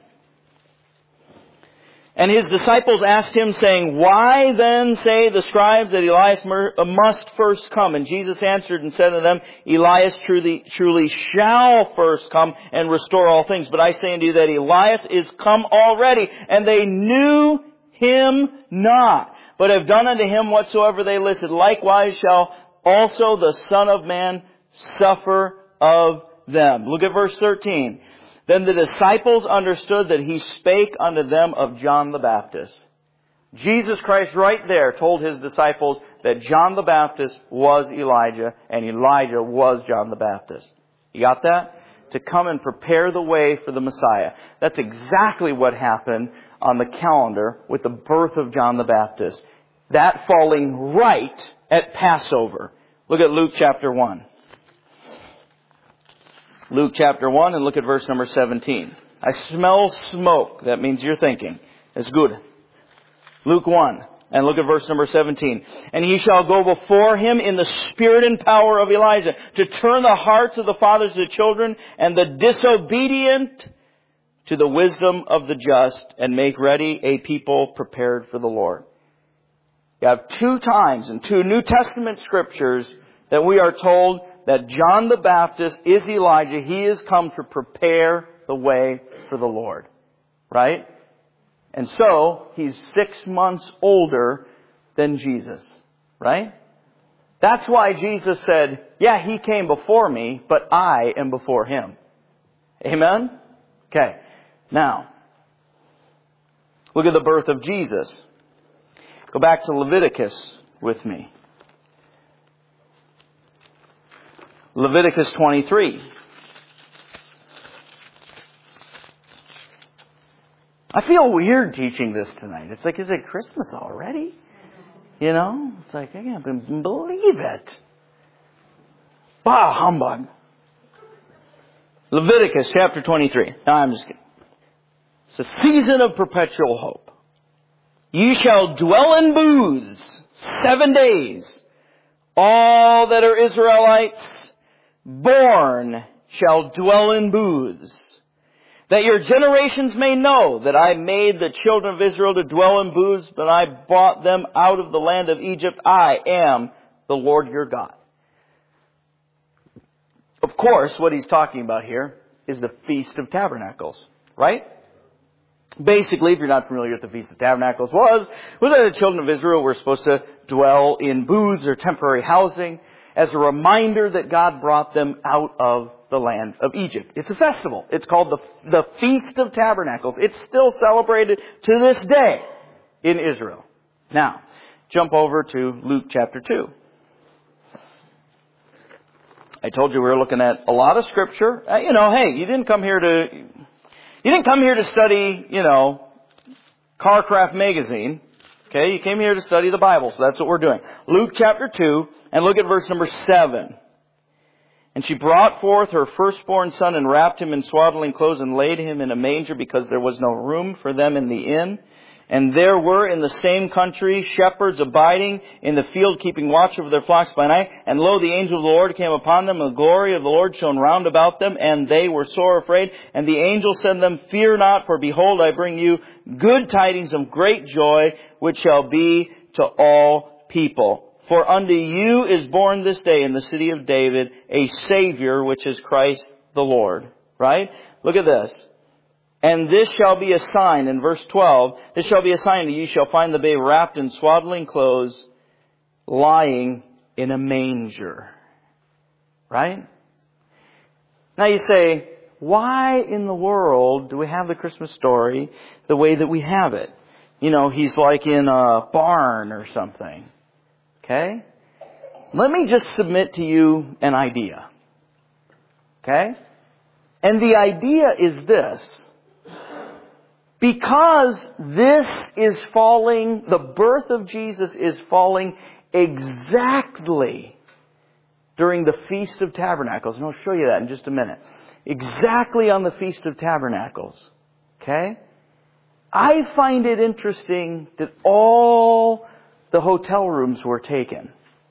S1: And his disciples asked him, saying, why then say the scribes that Elias must first come? And Jesus answered and said to them, Elias truly, truly shall first come and restore all things. But I say unto you that Elias is come already, and they knew him not, but have done unto him whatsoever they listed. Likewise shall also the Son of Man suffer of them. Look at verse thirteen. Then the disciples understood that he spake unto them of John the Baptist. Jesus Christ right there told his disciples that John the Baptist was Elijah and Elijah was John the Baptist. You got that? To come and prepare the way for the Messiah. That's exactly what happened on the calendar with the birth of John the Baptist. That falling right at Passover. Look at Luke chapter one. Luke chapter one, and look at verse number seventeen. I smell smoke. That means you're thinking. It's good. Luke one, and look at verse number seventeen. And he shall go before him in the spirit and power of Elijah, to turn the hearts of the fathers to the children, and the disobedient to the wisdom of the just, and make ready a people prepared for the Lord. You have two times in two New Testament scriptures that we are told that John the Baptist is Elijah. He has come to prepare the way for the Lord. Right? And so, he's six months older than Jesus. Right? That's why Jesus said, yeah, he came before me, but I am before him. Amen? Okay. Now, look at the birth of Jesus. Go back to Leviticus with me. Leviticus twenty-three. I feel weird teaching this tonight. It's like, is it Christmas already? You know? It's like, I can't believe it. Bah, humbug. Leviticus chapter twenty-three. No, I'm just kidding. It's a season of perpetual hope. You shall dwell in booths seven days. All that are Israelites born shall dwell in booths. That your generations may know that I made the children of Israel to dwell in booths, but I brought them out of the land of Egypt. I am the Lord your God. Of course, what he's talking about here is the Feast of Tabernacles, right? Basically, if you're not familiar with the Feast of Tabernacles was, was that the children of Israel were supposed to dwell in booths or temporary housing as a reminder that God brought them out of the land of Egypt. It's a festival. It's called the, the Feast of Tabernacles. It's still celebrated to this day in Israel. Now, jump over to Luke chapter two. I told you we were looking at a lot of scripture. Uh, you know, hey, you didn't come here to, you didn't come here to study, you know, Carcraft magazine. Okay, you came here to study the Bible, so that's what we're doing. Luke chapter two, and look at verse number seven. And she brought forth her firstborn son and wrapped him in swaddling clothes and laid him in a manger because there was no room for them in the inn. And there were in the same country shepherds abiding in the field, keeping watch over their flocks by night. And lo, the angel of the Lord came upon them, and the glory of the Lord shone round about them, and they were sore afraid. And the angel said to them, Fear not, for behold, I bring you good tidings of great joy, which shall be to all people. For unto you is born this day in the city of David a Savior, which is Christ the Lord. Right? Look at this. And this shall be a sign, in verse twelve, this shall be a sign that you shall find the babe wrapped in swaddling clothes, lying in a manger. Right? Now you say, why in the world do we have the Christmas story the way that we have it? You know, he's like in a barn or something. Okay? Let me just submit to you an idea. Okay? And the idea is this. Because this is falling, the birth of Jesus is falling exactly during the Feast of Tabernacles. And I'll show you that in just a minute. Exactly on the Feast of Tabernacles. Okay? I find it interesting that all the hotel rooms were taken.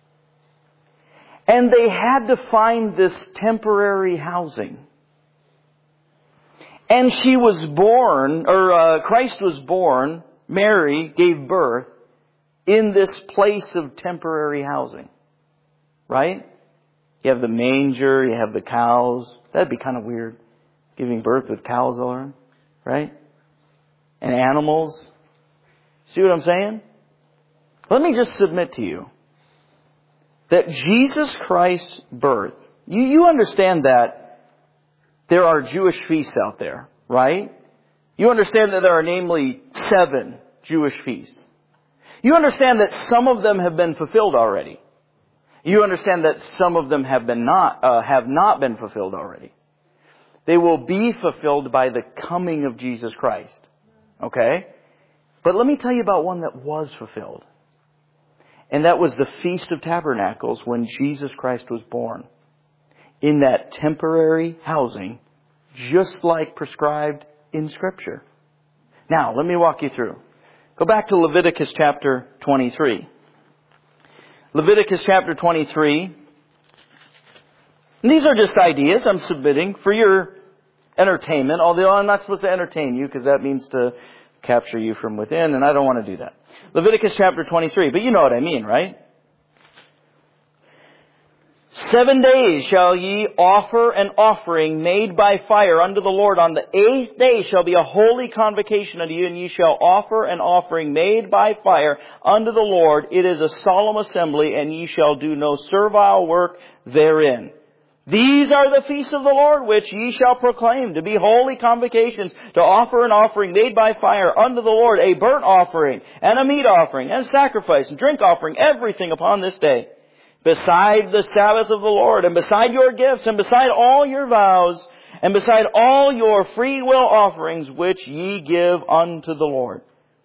S1: And they had to find this temporary housing. And she was born, or uh, Christ was born, Mary gave birth in this place of temporary housing. Right? You have the manger, you have the cows. That'd be kind of weird, giving birth with cows all around. Right? And animals. See what I'm saying? Let me just submit to you that Jesus Christ's birth, you, you understand that there are Jewish feasts out there, right? You understand that there are namely seven Jewish feasts. You understand that some of them have been fulfilled already. You understand that some of them have been not uh, have not been fulfilled already. They will be fulfilled by the coming of Jesus Christ. Okay? But let me tell you about one that was fulfilled. And that was the Feast of Tabernacles when Jesus Christ was born. In that temporary housing, just like prescribed in Scripture. Now, let me walk you through. Go back to Leviticus chapter twenty-three. Leviticus chapter twenty-three. And these are just ideas I'm submitting for your entertainment, although I'm not supposed to entertain you because that means to capture you from within, and I don't want to do that. Leviticus chapter twenty-three, but you know what I mean, right? Seven days shall ye offer an offering made by fire unto the Lord. On the eighth day shall be a holy convocation unto you, and ye shall offer an offering made by fire unto the Lord. It is a solemn assembly, and ye shall do no servile work therein. These are the feasts of the Lord, which ye shall proclaim to be holy convocations, to offer an offering made by fire unto the Lord, a burnt offering, and a meat offering, and a sacrifice, and drink offering, everything upon this day. Beside the Sabbath of the Lord, and beside your gifts, and beside all your vows, and beside all your free will offerings which ye give unto the Lord.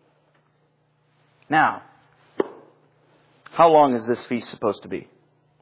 S1: Now, how long is this feast supposed to be?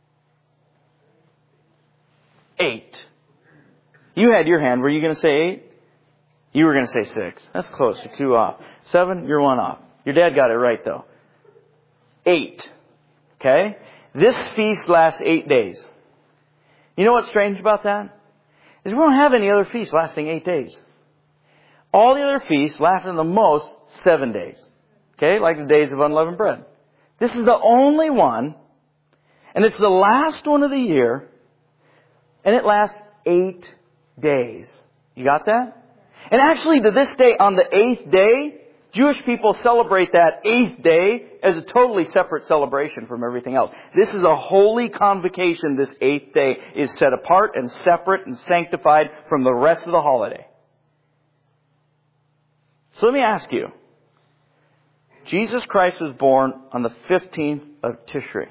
S1: Eight. You had your hand. Were you going to say eight? You were going to say six. That's close. You're two off. Seven, you're one off. Your dad got it right, though. Eight. Okay? This feast lasts eight days. You know what's strange about that? Is we don't have any other feast lasting eight days. All the other feasts last in the most seven days. Okay? Like the days of unleavened bread. This is the only one, and it's the last one of the year, and it lasts eight days. You got that? And actually, to this day, on the eighth day, Jewish people celebrate that eighth day as a totally separate celebration from everything else. This is a holy convocation. This eighth day is set apart and separate and sanctified from the rest of the holiday. So let me ask you. Jesus Christ was born on the fifteenth of Tishri,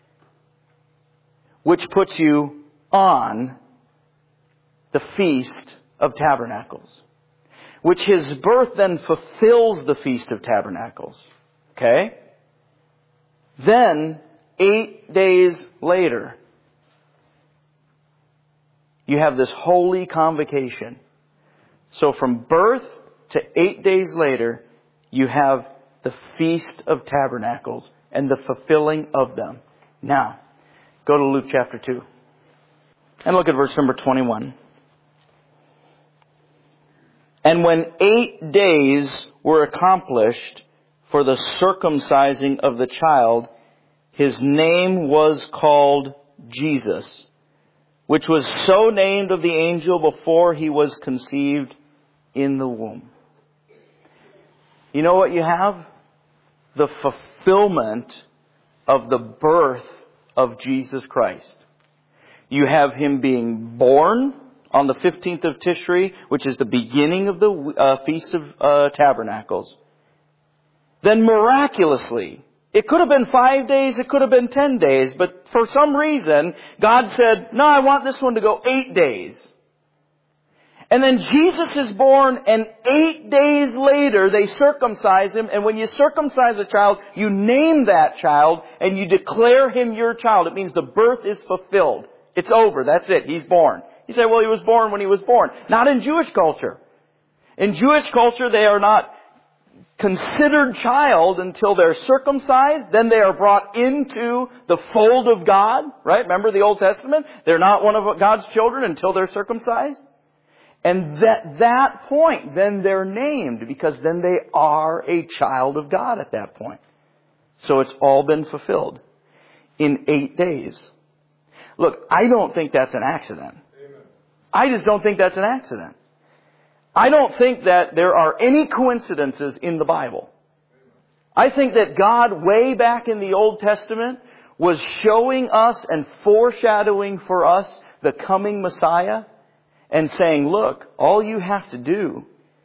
S1: which puts you on the Feast of Tabernacles, which His birth then fulfills the Feast of Tabernacles. Okay? Then, eight days later, you have this holy convocation. So from birth to eight days later, you have the Feast of Tabernacles and the fulfilling of them. Now, go to Luke chapter two. And look at verse number twenty-one. And when eight days were accomplished for the circumcising of the child, His name was called Jesus, which was so named of the angel before He was conceived in the womb. You know what you have? The fulfillment of the birth of Jesus Christ. You have Him being born on the fifteenth of Tishri, which is the beginning of the uh, Feast of uh, Tabernacles. Then miraculously, it could have been five days, it could have been ten days, but for some reason, God said, no, I want this one to go eight days. And then Jesus is born, and eight days later, they circumcise Him. And when you circumcise a child, you name that child, and you declare him your child. It means the birth is fulfilled. It's over. That's it. He's born. You say, well, he was born when he was born. Not in Jewish culture. In Jewish culture, they are not considered child until they're circumcised. Then they are brought into the fold of God. Right? Remember the Old Testament? They're not one of God's children until they're circumcised. And at that point, then they're named, because then they are a child of God at that point. So it's all been fulfilled in eight days. Look, I don't think that's an accident. Amen. I just don't think that's an accident. I don't think that there are any coincidences in the Bible. I think that God, way back in the Old Testament, was showing us and foreshadowing for us the coming Messiah, and saying, look, all you have to do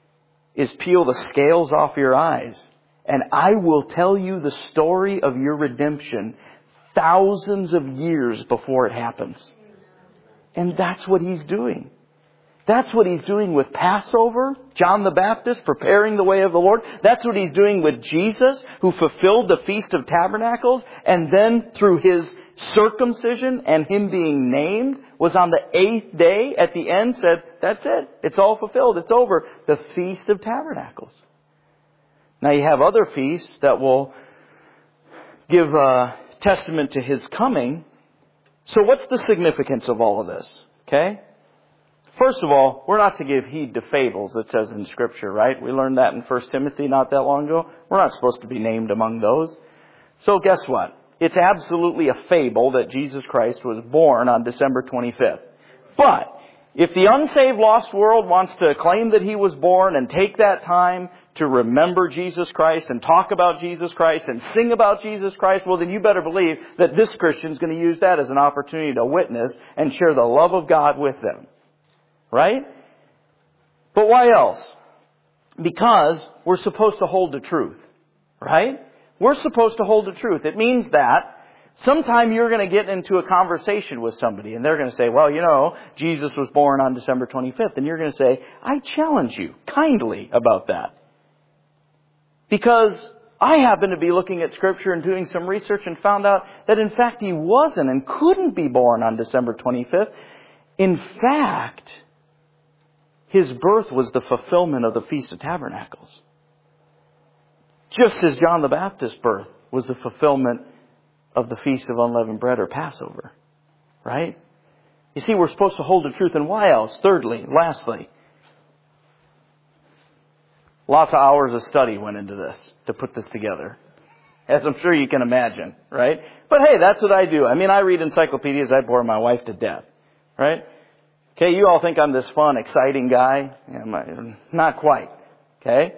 S1: is peel the scales off your eyes, and I will tell you the story of your redemption thousands of years before it happens. And that's what He's doing. That's what He's doing with Passover, John the Baptist preparing the way of the Lord. That's what He's doing with Jesus, who fulfilled the Feast of Tabernacles, and then through His circumcision and Him being named, was on the eighth day at the end said, that's it. It's all fulfilled. It's over. The Feast of Tabernacles. Now you have other feasts that will give a testament to His coming. So what's the significance of all of this? Okay? First of all, we're not to give heed to fables, it says in Scripture, right? We learned that in First Timothy not that long ago. We're not supposed to be named among those. So guess what? It's absolutely a fable that Jesus Christ was born on December twenty-fifth. But if the unsaved lost world wants to claim that He was born and take that time to remember Jesus Christ and talk about Jesus Christ and sing about Jesus Christ, well, then you better believe that this Christian's going to use that as an opportunity to witness and share the love of God with them. Right? But why else? Because we're supposed to hold the truth. Right? We're supposed to hold the truth. It means that Sometime you're going to get into a conversation with somebody and they're going to say, well, you know, Jesus was born on December twenty-fifth. And you're going to say, I challenge you kindly about that. Because I happen to be looking at Scripture and doing some research and found out that in fact He wasn't and couldn't be born on December twenty-fifth. In fact, His birth was the fulfillment of the Feast of Tabernacles. Just as John the Baptist's birth was the fulfillment of the Feast of Unleavened Bread or Passover. Right? You see, we're supposed to hold the truth. And why else? Thirdly, lastly, lots of hours of study went into this to put this together. As I'm sure you can imagine. Right? But hey, that's what I do. I mean, I read encyclopedias. I bore my wife to death. Right? Okay, you all think I'm this fun, exciting guy. Yeah, not quite. Okay?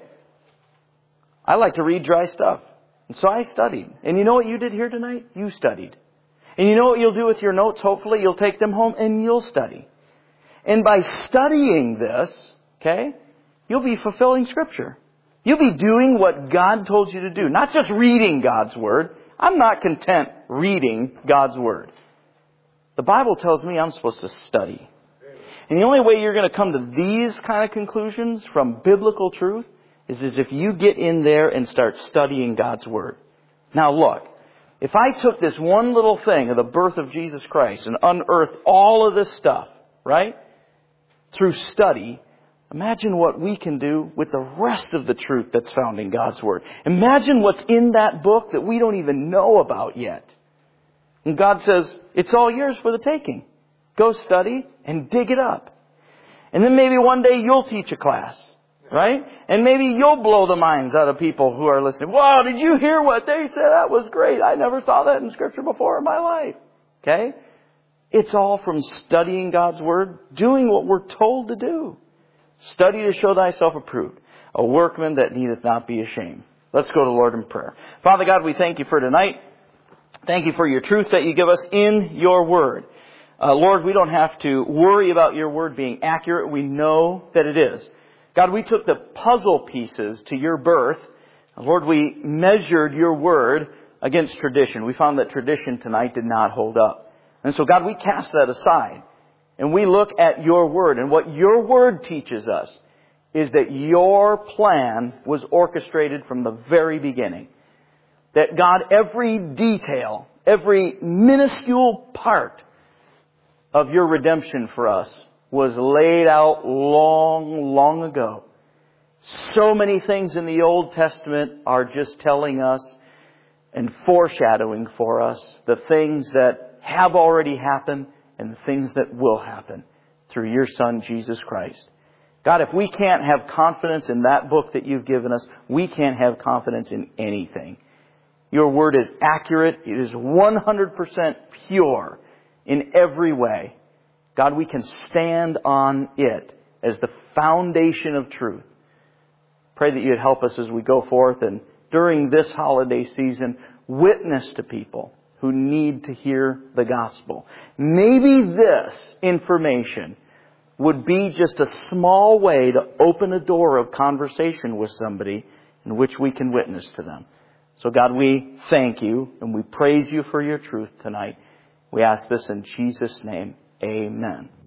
S1: I like to read dry stuff. And so I studied. And you know what you did here tonight? You studied. And you know what you'll do with your notes? Hopefully you'll take them home and you'll study. And by studying this, okay, you'll be fulfilling Scripture. You'll be doing what God told you to do. Not just reading God's Word. I'm not content reading God's Word. The Bible tells me I'm supposed to study. And the only way you're going to come to these kind of conclusions from biblical truth is, is if you get in there and start studying God's Word. Now look, if I took this one little thing of the birth of Jesus Christ and unearthed all of this stuff, right, through study, imagine what we can do with the rest of the truth that's found in God's Word. Imagine what's in that book that we don't even know about yet. And God says, it's all yours for the taking. Go study and dig it up. And then maybe one day you'll teach a class, right? And maybe you'll blow the minds out of people who are listening. Wow, did you hear what they said? That was great. I never saw that in Scripture before in my life. Okay? It's all from studying God's Word, doing what we're told to do. Study to show thyself approved, a workman that needeth not be ashamed. Let's go to the Lord in prayer. Father God, we thank you for tonight. Thank you for your truth that you give us in your Word. Uh, Lord, we don't have to worry about your Word being accurate. We know that it is. God, we took the puzzle pieces to your birth. Lord, we measured your Word against tradition. We found that tradition tonight did not hold up. And so, God, we cast that aside. And we look at your Word. And what your Word teaches us is that your plan was orchestrated from the very beginning. That God, every detail, every minuscule part of your redemption for us was laid out long, long ago. So many things in the Old Testament are just telling us and foreshadowing for us the things that have already happened and the things that will happen through your Son, Jesus Christ. God, if we can't have confidence in that book that you've given us, we can't have confidence in anything. Your Word is accurate. It is one hundred percent pure in every way. God, we can stand on it as the foundation of truth. Pray that you'd help us as we go forth and during this holiday season, witness to people who need to hear the gospel. Maybe this information would be just a small way to open a door of conversation with somebody in which we can witness to them. So God, we thank you and we praise you for your truth tonight. We ask this in Jesus' name. Amen.